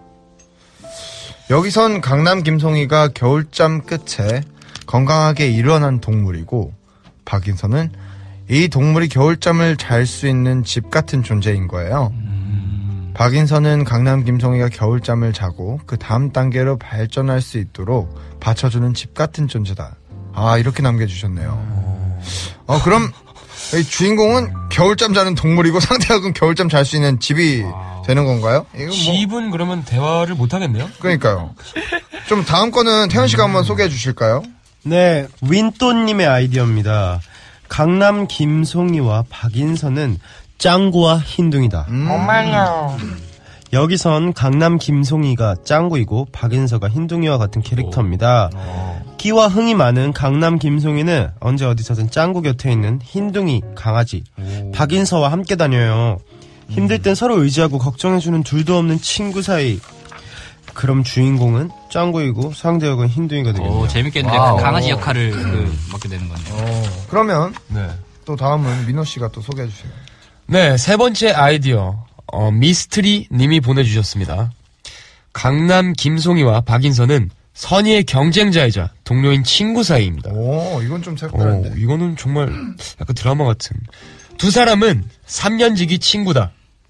여기선 강남 김송이가 겨울잠 끝에 건강하게 일어난 동물이고 박인서는 이 동물이 겨울잠을 잘 수 있는 집 같은 존재인 거예요. 음. 박인서는 강남 김송이가 겨울잠을 자고 그 다음 단계로 발전할 수 있도록 받쳐주는 집 같은 존재다. 아, 이렇게 남겨주셨네요. 어, 그럼 이 주인공은 겨울잠 자는 동물이고 상대역은 겨울잠 잘 수 있는 집이 되는 건가요? 이거 뭐, 집은 그러면 대화를 못 하겠네요? 그러니까요. 좀 다음 거는 태현 씨가 한번 소개해 주실까요? 네, 윈또님의 아이디어입니다. 강남 김송이와 박인서는 짱구와 흰둥이다. 정말요. 여기선 강남 김송이가 짱구이고 박인서가 흰둥이와 같은 캐릭터입니다. 끼와 흥이 많은 강남 김송이는 언제 어디서든 짱구 곁에 있는 흰둥이 강아지 박인서와 함께 다녀요. 힘들 땐 서로 의지하고 걱정해주는 둘도 없는 친구 사이. 그럼 주인공은 짱구이고 상대역은 흰둥이가 되겠네요. 오, 재밌겠는데 와우. 그 강아지 역할을 그, 맡게 되는 거네요. 어, 그러면 네. 또 다음은 민호 씨가 또 소개해 주세요. 네, 세 번째 아이디어, 어, 미스트리 님이 보내주셨습니다. 강남 김송이와 박인서는 선의의 경쟁자이자 동료인 친구 사이입니다. 오, 이건 좀 어, 색다른데. 이거는 정말 약간 드라마 같은. 두 사람은 삼 년지기 친구다.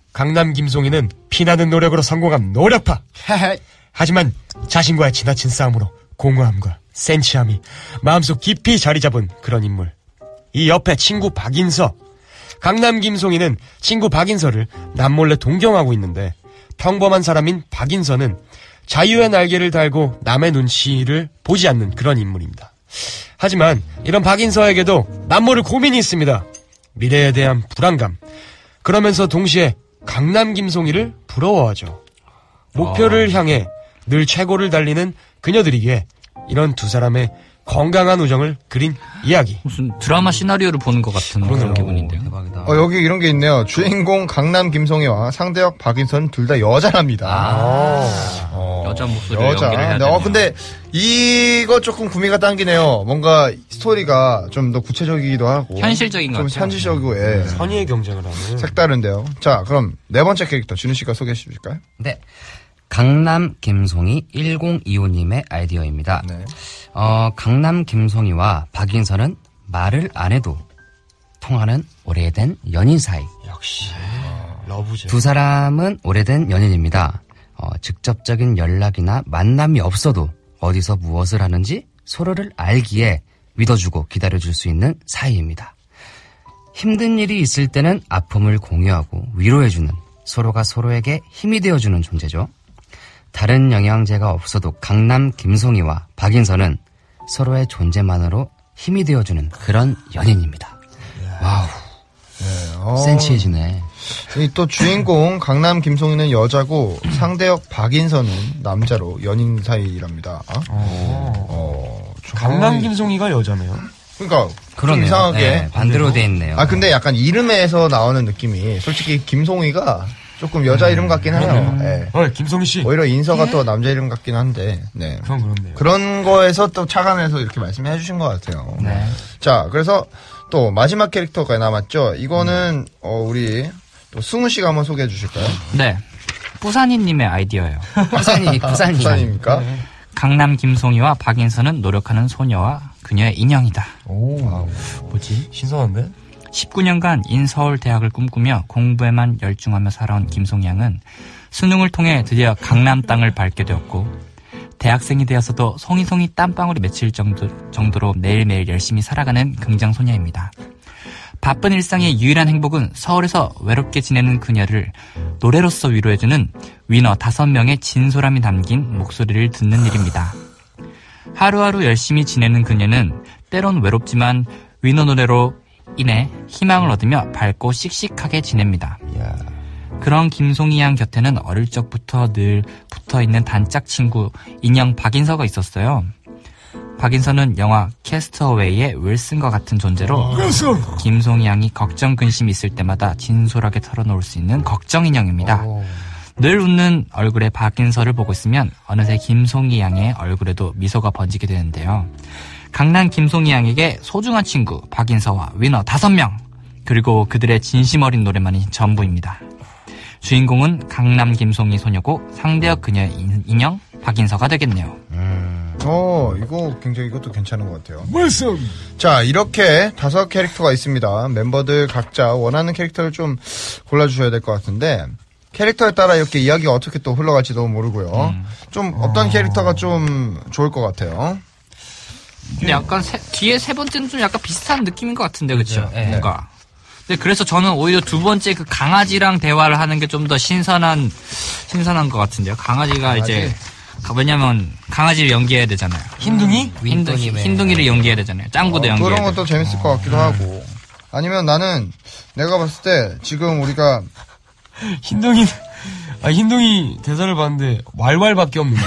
강남 김송이는 피나는 노력으로 성공한 노력파. 하지만 자신과의 지나친 싸움으로 공허함과 센치함이 마음속 깊이 자리 잡은 그런 인물. 이 옆에 친구 박인서. 강남 김송이는 친구 박인서를 남몰래 동경하고 있는데 평범한 사람인 박인서는 자유의 날개를 달고 남의 눈치를 보지 않는 그런 인물입니다. 하지만 이런 박인서에게도 남모를 고민이 있습니다. 미래에 대한 불안감. 그러면서 동시에 강남 김송이를 부러워하죠. 목표를 향해 늘 최고를 달리는 그녀들이기에 이런 두 사람의 건강한 우정을 그린 이야기. 무슨 드라마 시나리오를 보는 것 같은 그런 기분인데요. 대박이다. 어, 여기 이런 게 있네요. 주인공 강남 김송이와 상대역 박인선 둘 다 여자랍니다. 어, 여자 목소리 여자. 연기를 해야 네, 되네요. 어, 근데 이거 조금 구미가 당기네요. 뭔가 스토리가 좀 더 구체적이기도 하고 현실적인 것 좀 같아요. 현실적이고 예. 선의의 경쟁을 하는. 색다른데요. 자, 그럼 네 번째 캐릭터 준우 씨가 소개해 주실까요? 네. 강남 김송이 천이십오님의 아이디어입니다. 네. 어, 강남 김송이와 박인선은 말을 안 해도 통하는 오래된 연인 사이. 역시 러브죠. 두 사람은 오래된 연인입니다. 어, 직접적인 연락이나 만남이 없어도 어디서 무엇을 하는지 서로를 알기에 믿어주고 기다려줄 수 있는 사이입니다. 힘든 일이 있을 때는 아픔을 공유하고 위로해주는, 서로가 서로에게 힘이 되어주는 존재죠. 다른 영양제가 없어도 강남 김송이와 박인선은 서로의 존재만으로 힘이 되어주는 그런 연인입니다. 와우. 어, 센치해지네. 이 또 주인공 강남 김송이는 여자고 상대역 박인선은 남자로 연인 사이랍니다. 어, 강남 김송이가 여자네요. 그러니까 좀 그러네요. 이상하게 네, 반대로 돼 있네요. 아 근데 약간 이름에서 나오는 느낌이 솔직히 김송이가 조금 여자 이름 같긴 해요. 네. 어, 김송이 씨. 오히려 인서가 또 남자 이름 같긴 한데, 네. 그건 그렇네요. 그런 거에서 또 착안해서 이렇게 말씀해 주신 것 같아요. 네. 자, 그래서 또 마지막 캐릭터가 남았죠. 이거는 어, 우리 또 승우 씨가 한번 소개해 주실까요? 네. 뿌사니님의 아이디어예요. 부산이, 부산이. 부산입니까? 강남 김송이와 박인선은 노력하는 소녀와 그녀의 인형이다. 오, 뭐지? 신선한데? 십구 년간 인서울대학을 꿈꾸며 공부에만 열중하며 살아온 김송이 양은 수능을 통해 드디어 강남 땅을 밟게 되었고 대학생이 되어서도 송이송이 땀방울이 맺힐 정도, 정도로 매일매일 열심히 살아가는 긍정소녀입니다. 바쁜 일상의 유일한 행복은 서울에서 외롭게 지내는 그녀를 노래로서 위로해주는 위너 다섯 명의 진솔함이 담긴 목소리를 듣는 일입니다. 하루하루 열심히 지내는 그녀는 때론 외롭지만 위너 노래로 인해 희망을 얻으며 밝고 씩씩하게 지냅니다. 그런 김송이 양 곁에는 어릴 적부터 늘 붙어있는 단짝 친구 인형 박인서가 있었어요. 박인서는 영화 캐스트어웨이의 윌슨과 같은 존재로 김송이 양이 걱정 근심이 있을 때마다 진솔하게 털어놓을 수 있는 걱정 인형입니다. 늘 웃는 얼굴의 박인서를 보고 있으면 어느새 김송이 양의 얼굴에도 미소가 번지게 되는데요. 강남 김송이 양에게 소중한 친구 박인서와 위너 다섯 명 그리고 그들의 진심 어린 노래만이 전부입니다. 주인공은 강남 김송이 소녀고 상대역 그녀의 인형 박인서가 되겠네요. 어, 이거 굉장히 이것도 괜찮은 것 같아요. 말씀. 자, 이렇게 다섯 캐릭터가 있습니다. 멤버들 각자 원하는 캐릭터를 좀 골라주셔야 될 것 같은데 캐릭터에 따라 이렇게 이야기가 어떻게 또 흘러갈지도 모르고요. 음. 좀 어떤 캐릭터가 좀 좋을 것 같아요. 근데 약간 세, 뒤에 세 번째는 좀 약간 비슷한 느낌인 것 같은데 그렇죠? 네. 뭔가. 근데 그래서 저는 오히려 두 번째 그 강아지랑 대화를 하는 게 좀 더 신선한 신선한 것 같은데요. 강아지가 강아지? 이제 왜냐면 강아지를 연기해야 되잖아요. 흰둥이? 흰둥, 윈도님의- 흰둥이를 연기해야 되잖아요. 짱구도 어, 연기해야 그런 되고. 것도 재밌을 것 같기도 하고. 아니면 나는 내가 봤을 때 지금 우리가 흰둥이, 아, 흰둥이 대사를 봤는데, 왈왈밖에 없는데.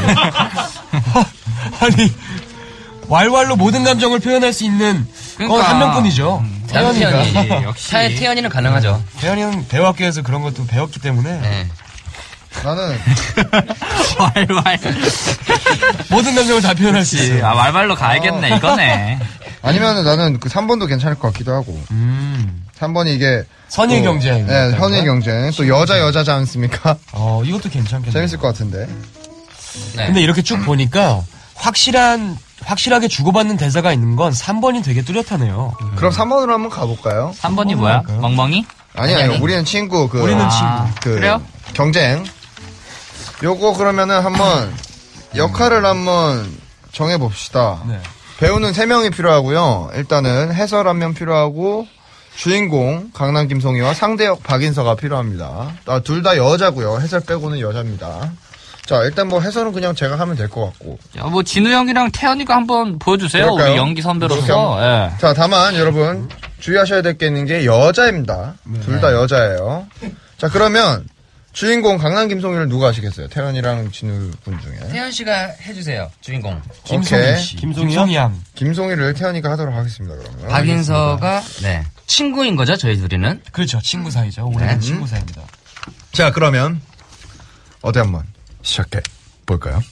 아니, 왈왈로 모든 감정을 표현할 수 있는 건 그러니까. 한 명뿐이죠. 태연이가. 태연이 역시. 태, 태연이는 가능하죠. 태연이는 배우학교에서 그런 것도 배웠기 때문에, 네. 나는 왈왈. 모든 감정을 다 표현할 수 있어요. 아 왈왈로 가야겠네 이거네. 아니면 나는 그 삼 번도 괜찮을 것 같기도 하고. 음. 삼 번이 이게 선의 또- 경쟁. 네, 선의 경쟁. 또 여자 여자지 않습니까? 어, 이것도 괜찮겠네요. 재밌을 것 같은데. 네. 근데 이렇게 쭉 보니까, 확실한, 확실하게 주고받는 대사가 있는 건 삼 번이 되게 뚜렷하네요. 그럼 삼 번으로 한번 가볼까요? 삼 번이 뭐야? 멍멍이? 아니, 아니, 우리는 친구, 그. 우리는 친구. 그. 그래요? 경쟁. 요거 그러면은 한번 역할을 한번 정해봅시다. 네. 배우는 세 명이 필요하고요. 일단은 해설 한 명 필요하고, 주인공 강남 김송이와 상대역 박인서가 필요합니다. 아, 둘 다 여자고요. 해설 빼고는 여자입니다. 자, 일단 뭐 해설은 그냥 제가 하면 될 것 같고. 야, 뭐 진우 형이랑 태연이가 한번 보여주세요. 그럴까요? 우리 연기 선배로서. 예. 자, 다만 여러분 주의하셔야 될 게 있는 게 여자입니다. 둘 다 여자예요. 자, 그러면 주인공 강남 김송이를 누가 하시겠어요? 태연이랑 진우 분 중에. 태연 씨가 해주세요. 주인공. 김송이 씨. 김송이요? 김송이 양. 김송이를 태연이가 하도록 하겠습니다. 그러면. 박인서가 네 친구인 거죠 저희 둘이는. 그렇죠. 친구 사이죠. 우리는 네. 친구 사이입니다. 자, 그러면 어디 한번 시작해 볼까요?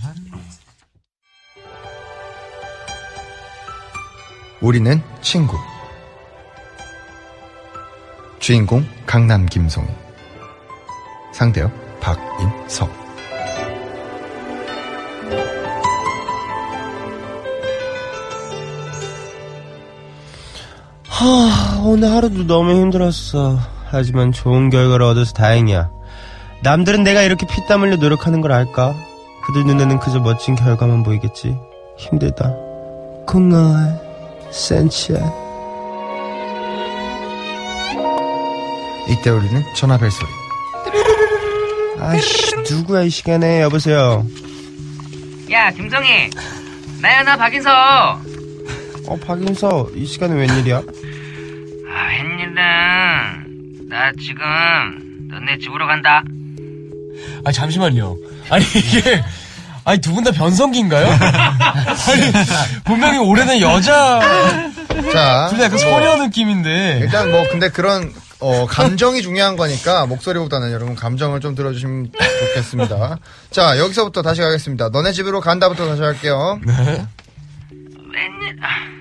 우리는 친구. 주인공 강남 김송이. 상대역 박인서. 하, 오늘 하루도 너무 힘들었어. 하지만 좋은 결과를 얻어서 다행이야. 남들은 내가 이렇게 피땀 흘려 노력하는 걸 알까? 그들 눈에는 그저 멋진 결과만 보이겠지. 힘들다. 궁얼 센치야. 이때 울리는 전화벨 소리. 아이씨, 누구야 이 시간에. 여보세요. 야 김성희. 나야 나 박인서. 어, 박인서, 이 시간에 웬일이야? 아 웬일은 나 지금 너네 집으로 간다. 아니, 잠시만요. 아니, 이게, 아니, 두 분 다 변성기인가요? 아니, 분명히 오래된 여자, 자, 둘 다 약간 소녀 느낌인데. 일단 뭐 근데 그런 어, 감정이 중요한 거니까 목소리보다는 여러분 감정을 좀 들어주시면 좋겠습니다. 자, 여기서부터 다시 가겠습니다. 너네 집으로 간다부터 다시 할게요. 네. 웬일,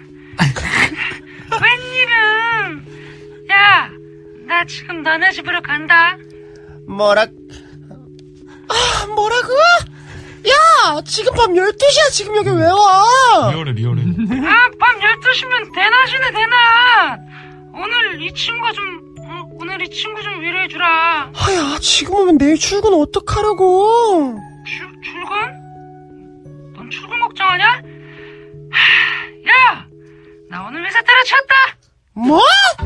웬일은, 야, 나 지금 너네 집으로 간다. 뭐라, 아, 뭐라고? 야, 지금 밤 열두 시야. 지금 여기 왜 와? 리얼해, 리얼해. 아, 밤 열두 시면 대낮이네, 대낮. 오늘 이 친구가 좀, 어, 오늘 이 친구 좀 위로해주라. 아, 야, 지금 오면 내일 출근 어떡하라고? 출, 출근? 넌 출근 걱정하냐? 하, 야! 나 오늘 회사 때려쳤다! 뭐?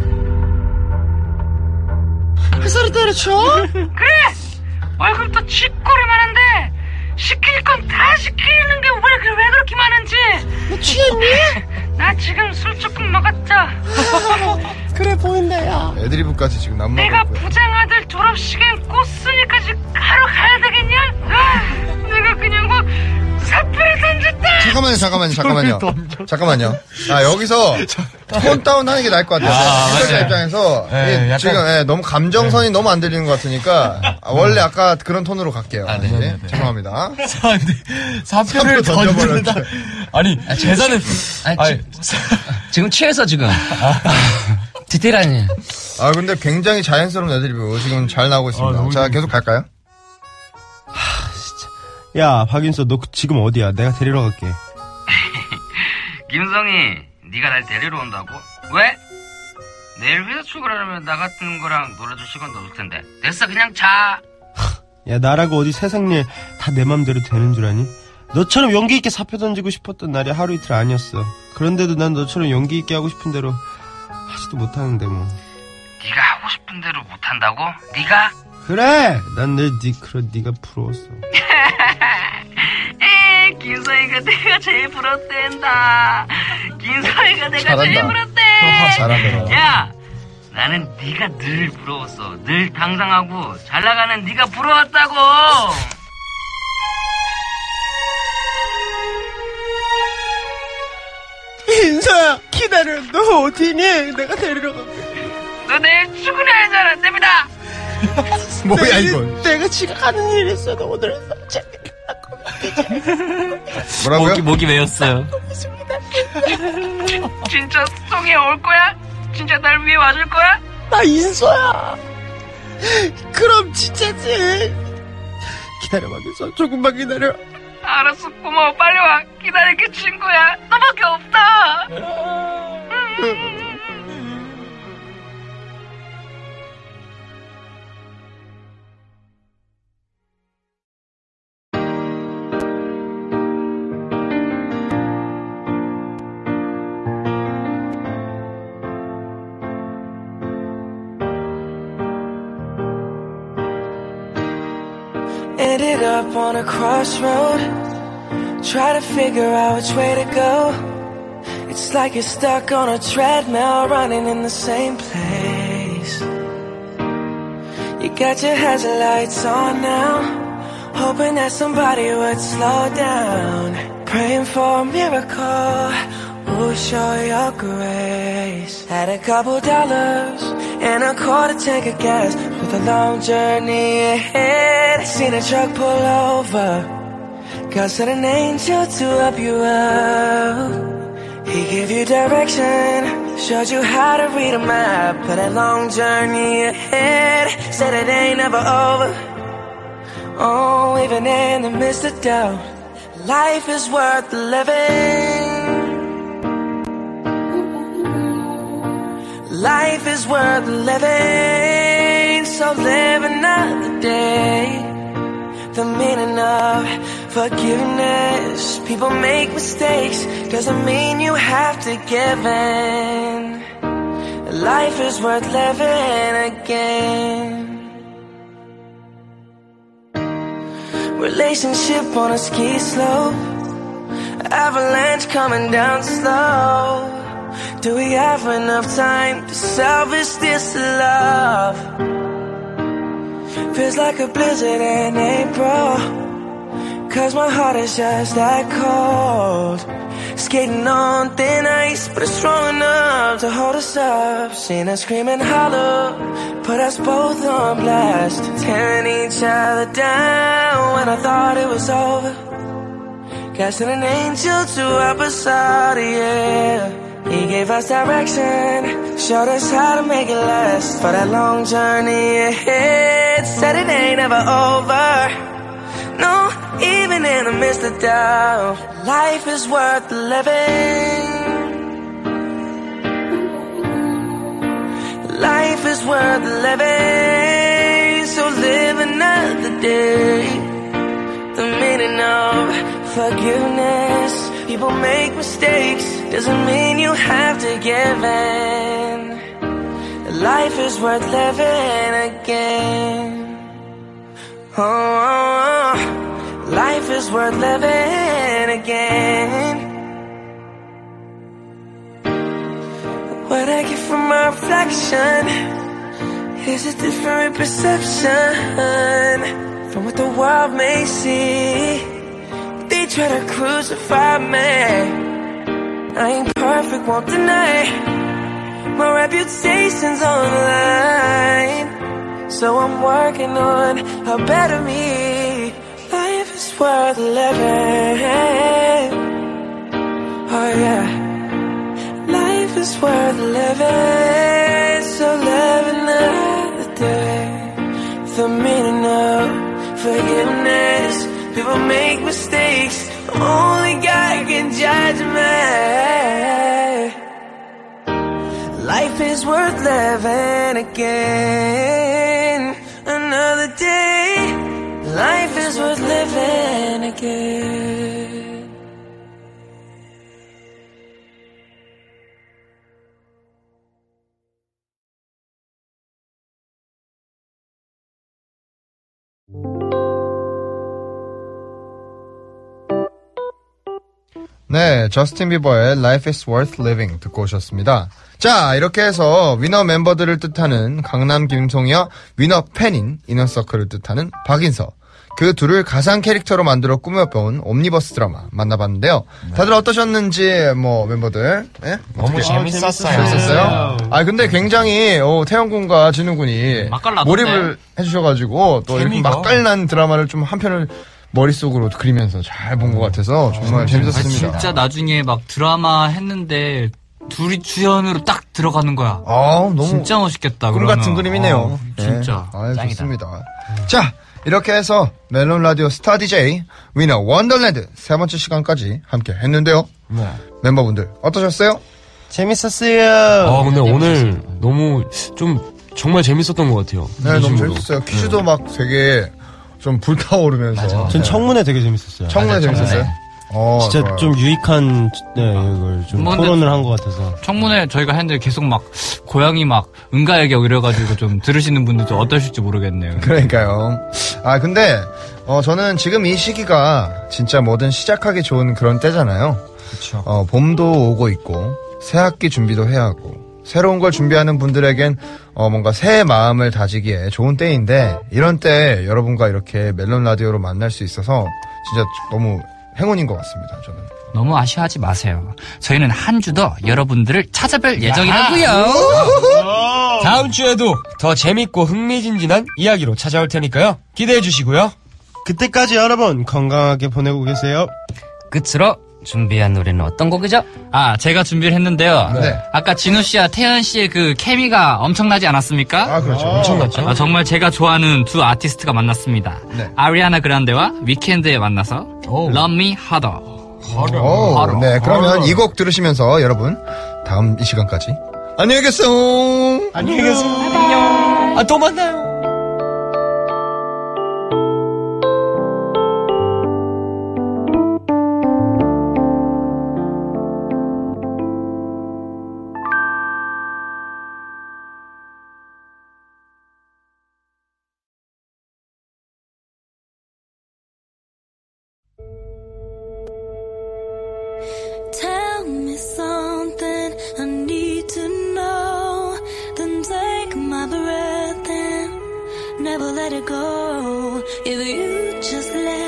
회사를 때려쳐? 그래! 월급도 쥐꼬리만 한데, 시킬 건 다 시키는 게 왜, 왜 그렇게 많은지! 너 취했니? 나 지금 술 조금 먹었다. 그래 보인다, 야. 애드리브까지 지금 남는 내가 부장아들 졸업식엔 꽃순이까지 하러 가야 되겠냐? 아, 내가 그냥 뭐 사표를 던졌다. 잠깐만요, 잠깐만요, 잠깐만요. 잠깐만요. 아, 여기서 톤 다운 하는 게 나을 것 같아요. 시청자 입장에서 네, 이게 약간- 지금 예, 너무 감정선이 너무 안 들리는 것 같으니까 아, 원래 아까 그런 톤으로 갈게요. 아, 네, 네, 네, 네. 죄송합니다. 아, 근데 사표를 사표 던져버렸죠. 던진다. 아니, 재산을, 아니, 아니, 지금 취해서 지금. 디테일하니. 아, 근데 굉장히 자연스러운 애드리브 지금 잘 나오고 있습니다. 아, 너무 자, 재밌- 계속 갈까요? 야, 박인서, 너 지금 어디야? 내가 데리러 갈게. 김성희, 네가 날 데리러 온다고? 왜? 내일 회사 출근하려면 나 같은 거랑 놀아줄 시간도 없을 텐데. 됐어, 그냥 자. 야, 나라고 어디 세상 일 다 내 맘대로 되는 줄 아니? 너처럼 용기 있게 사표 던지고 싶었던 날이 하루 이틀 아니었어. 그런데도 난 너처럼 용기 있게 하고 싶은 대로 하지도 못하는데 뭐. 네가 하고 싶은 대로 못한다고? 네가? 그래! 난 늘 네, 그런 네가 부러웠어. 에, 김서희가 내가 제일 부럽댄다. 김서희가 내가 잘한다. 제일 부럽대. 잘하더라. 야, 나는 네가 늘 부러웠어. 늘 당당하고 잘 나가는 네가 부러웠다고. 인서야, 기다려. 너 어디니? 내가 데리러 갈게. 너 내일 출근해야 하잖아. 됩니다. 뭐야, 내일 이건. 내가 지각하는 일 있어. 너 오늘 뭐라고요? 목이, 목이 메였어요. 진짜 송이 올 거야? 진짜 날 위해 와줄 거야? 나 인서야. 그럼 진짜지. 기다려봐, 인서. 조금만 기다려. 알았어, 고마워. 빨리 와. 기다릴게, 친구야. 너밖에 없다. Ended up on a crossroad, try to figure out which way to go. It's like you're stuck on a treadmill, running in the same place. You got your hazard lights on now, hoping that somebody would slow down. Praying for a miracle, will show your grace. Had a couple dollars and a quarter tank of gas, with a long journey ahead. Seen a truck pull over, God sent an angel to help you out. He gave you direction, showed you how to read a map. For that long journey ahead, said it ain't never over. Oh, even in the midst of doubt, life is worth living. Life is worth living, so live another day. The meaning of forgiveness. People make mistakes, doesn't mean you have to give in. Life is worth living again. Relationship on a ski slope, avalanche coming down slow. Do we have enough time to salvage this love? Feels like a blizzard in April, cause my heart is just that cold. Skating on thin ice, but it's strong enough to hold us up. Seen us screaming hollow, put us both on blast, tearing each other down when I thought it was over. God sent an angel to help us out, yeah. He gave us direction, showed us how to make it last. For that long journey ahead, said it ain't ever over. No, even in the midst of doubt, life is worth living. Life is worth living, so live another day. The meaning of forgiveness. People make mistakes, doesn't mean you have to give in. Life is worth living again. Oh, oh, oh. Life is worth living again. What I get from my reflection is a different perception from what the world may see. They try to crucify me, I ain't perfect, won't deny. My reputation's on the line, so I'm working on a better me. Life is worth living. Oh yeah. Life is worth living, so live another day. The meaning of forgiveness. People make mistakes, only God can judge me. Life is worth living again. Another day, life is worth living again. 네, 저스틴 비버의 Life is Worth Living 듣고 오셨습니다. 자, 이렇게 해서 위너 멤버들을 뜻하는 강남 김송이와 위너 팬인 이너서클을 뜻하는 박인서, 그 둘을 가상 캐릭터로 만들어 꾸며본 옴니버스 드라마 만나봤는데요. 다들 어떠셨는지 뭐 멤버들 네? 너무 재밌었어요. 재밌었어요? 아 근데 굉장히 어, 태영 군과 진우 군이 몰입을 해주셔가지고 또 이렇게 맛깔난 드라마를 좀 한편을 머릿속으로 그리면서 잘 본 것 같아서 정말 재밌었습니다. 아, 진짜 나중에 막 드라마 했는데 둘이 주연으로 딱 들어가는 거야. 아, 너무 진짜 멋있겠다. 꿈 같은 그림이네요. 아, 진짜. 네. 아, 좋습니다. 자, 이렇게 해서 멜론 라디오 스타 디제이 위너 원더랜드 세 번째 시간까지 함께 했는데요. 네. 멤버분들 어떠셨어요? 재밌었어요. 아, 근데 오늘 너무 좀 정말 재밌었던 것 같아요. 네, 너무 재밌었어요. 퀴즈도 네. 막 되게 좀 불타오르면서. 맞아. 전 청문회 되게 재밌었어요. 청문회 맞아, 재밌었어요? 어, 진짜 좋아요. 좀 유익한 네, 이걸 좀 뭐, 토론을 한 것 같아서. 청문회 저희가 했는데 계속 막 고양이 막 응가에게 이래가지고 좀 들으시는 분들도 어떠실지 모르겠네요. 그러니까요. 아 근데 어, 저는 지금 이 시기가 진짜 뭐든 시작하기 좋은 그런 때잖아요. 그쵸. 어, 봄도 오고 있고, 새 학기 준비도 해야 하고, 새로운 걸 준비하는 분들에겐, 어, 뭔가 새 마음을 다지기에 좋은 때인데, 이런 때 여러분과 이렇게 멜론 라디오로 만날 수 있어서 진짜 너무 행운인 것 같습니다, 저는. 너무 아쉬워하지 마세요. 저희는 한 주 더 여러분들을 찾아뵐 예정이라고요. 다음 주에도 더 재밌고 흥미진진한 이야기로 찾아올 테니까요. 기대해 주시고요. 그때까지 여러분 건강하게 보내고 계세요. 끝으로 준비한 노래는 어떤 곡이죠? 아, 제가 준비를 했는데요. 네. 아까 진우 씨와 태연 씨의 그 케미가 엄청나지 않았습니까? 아, 그렇죠. 엄청났죠? 아, 정말 제가 좋아하는 두 아티스트가 만났습니다. 네. 아리아나 그란데와 위켄드에 만나서 오. Love Me Harder. 오, 네, 그러면 이 곡 들으시면서 여러분, 다음 이 시간까지. 안녕히 계세요. 안녕히 계세요. 안녕. 아, 또 만나요. Tell me something I need to know. Then take my breath and never let it go. If you just let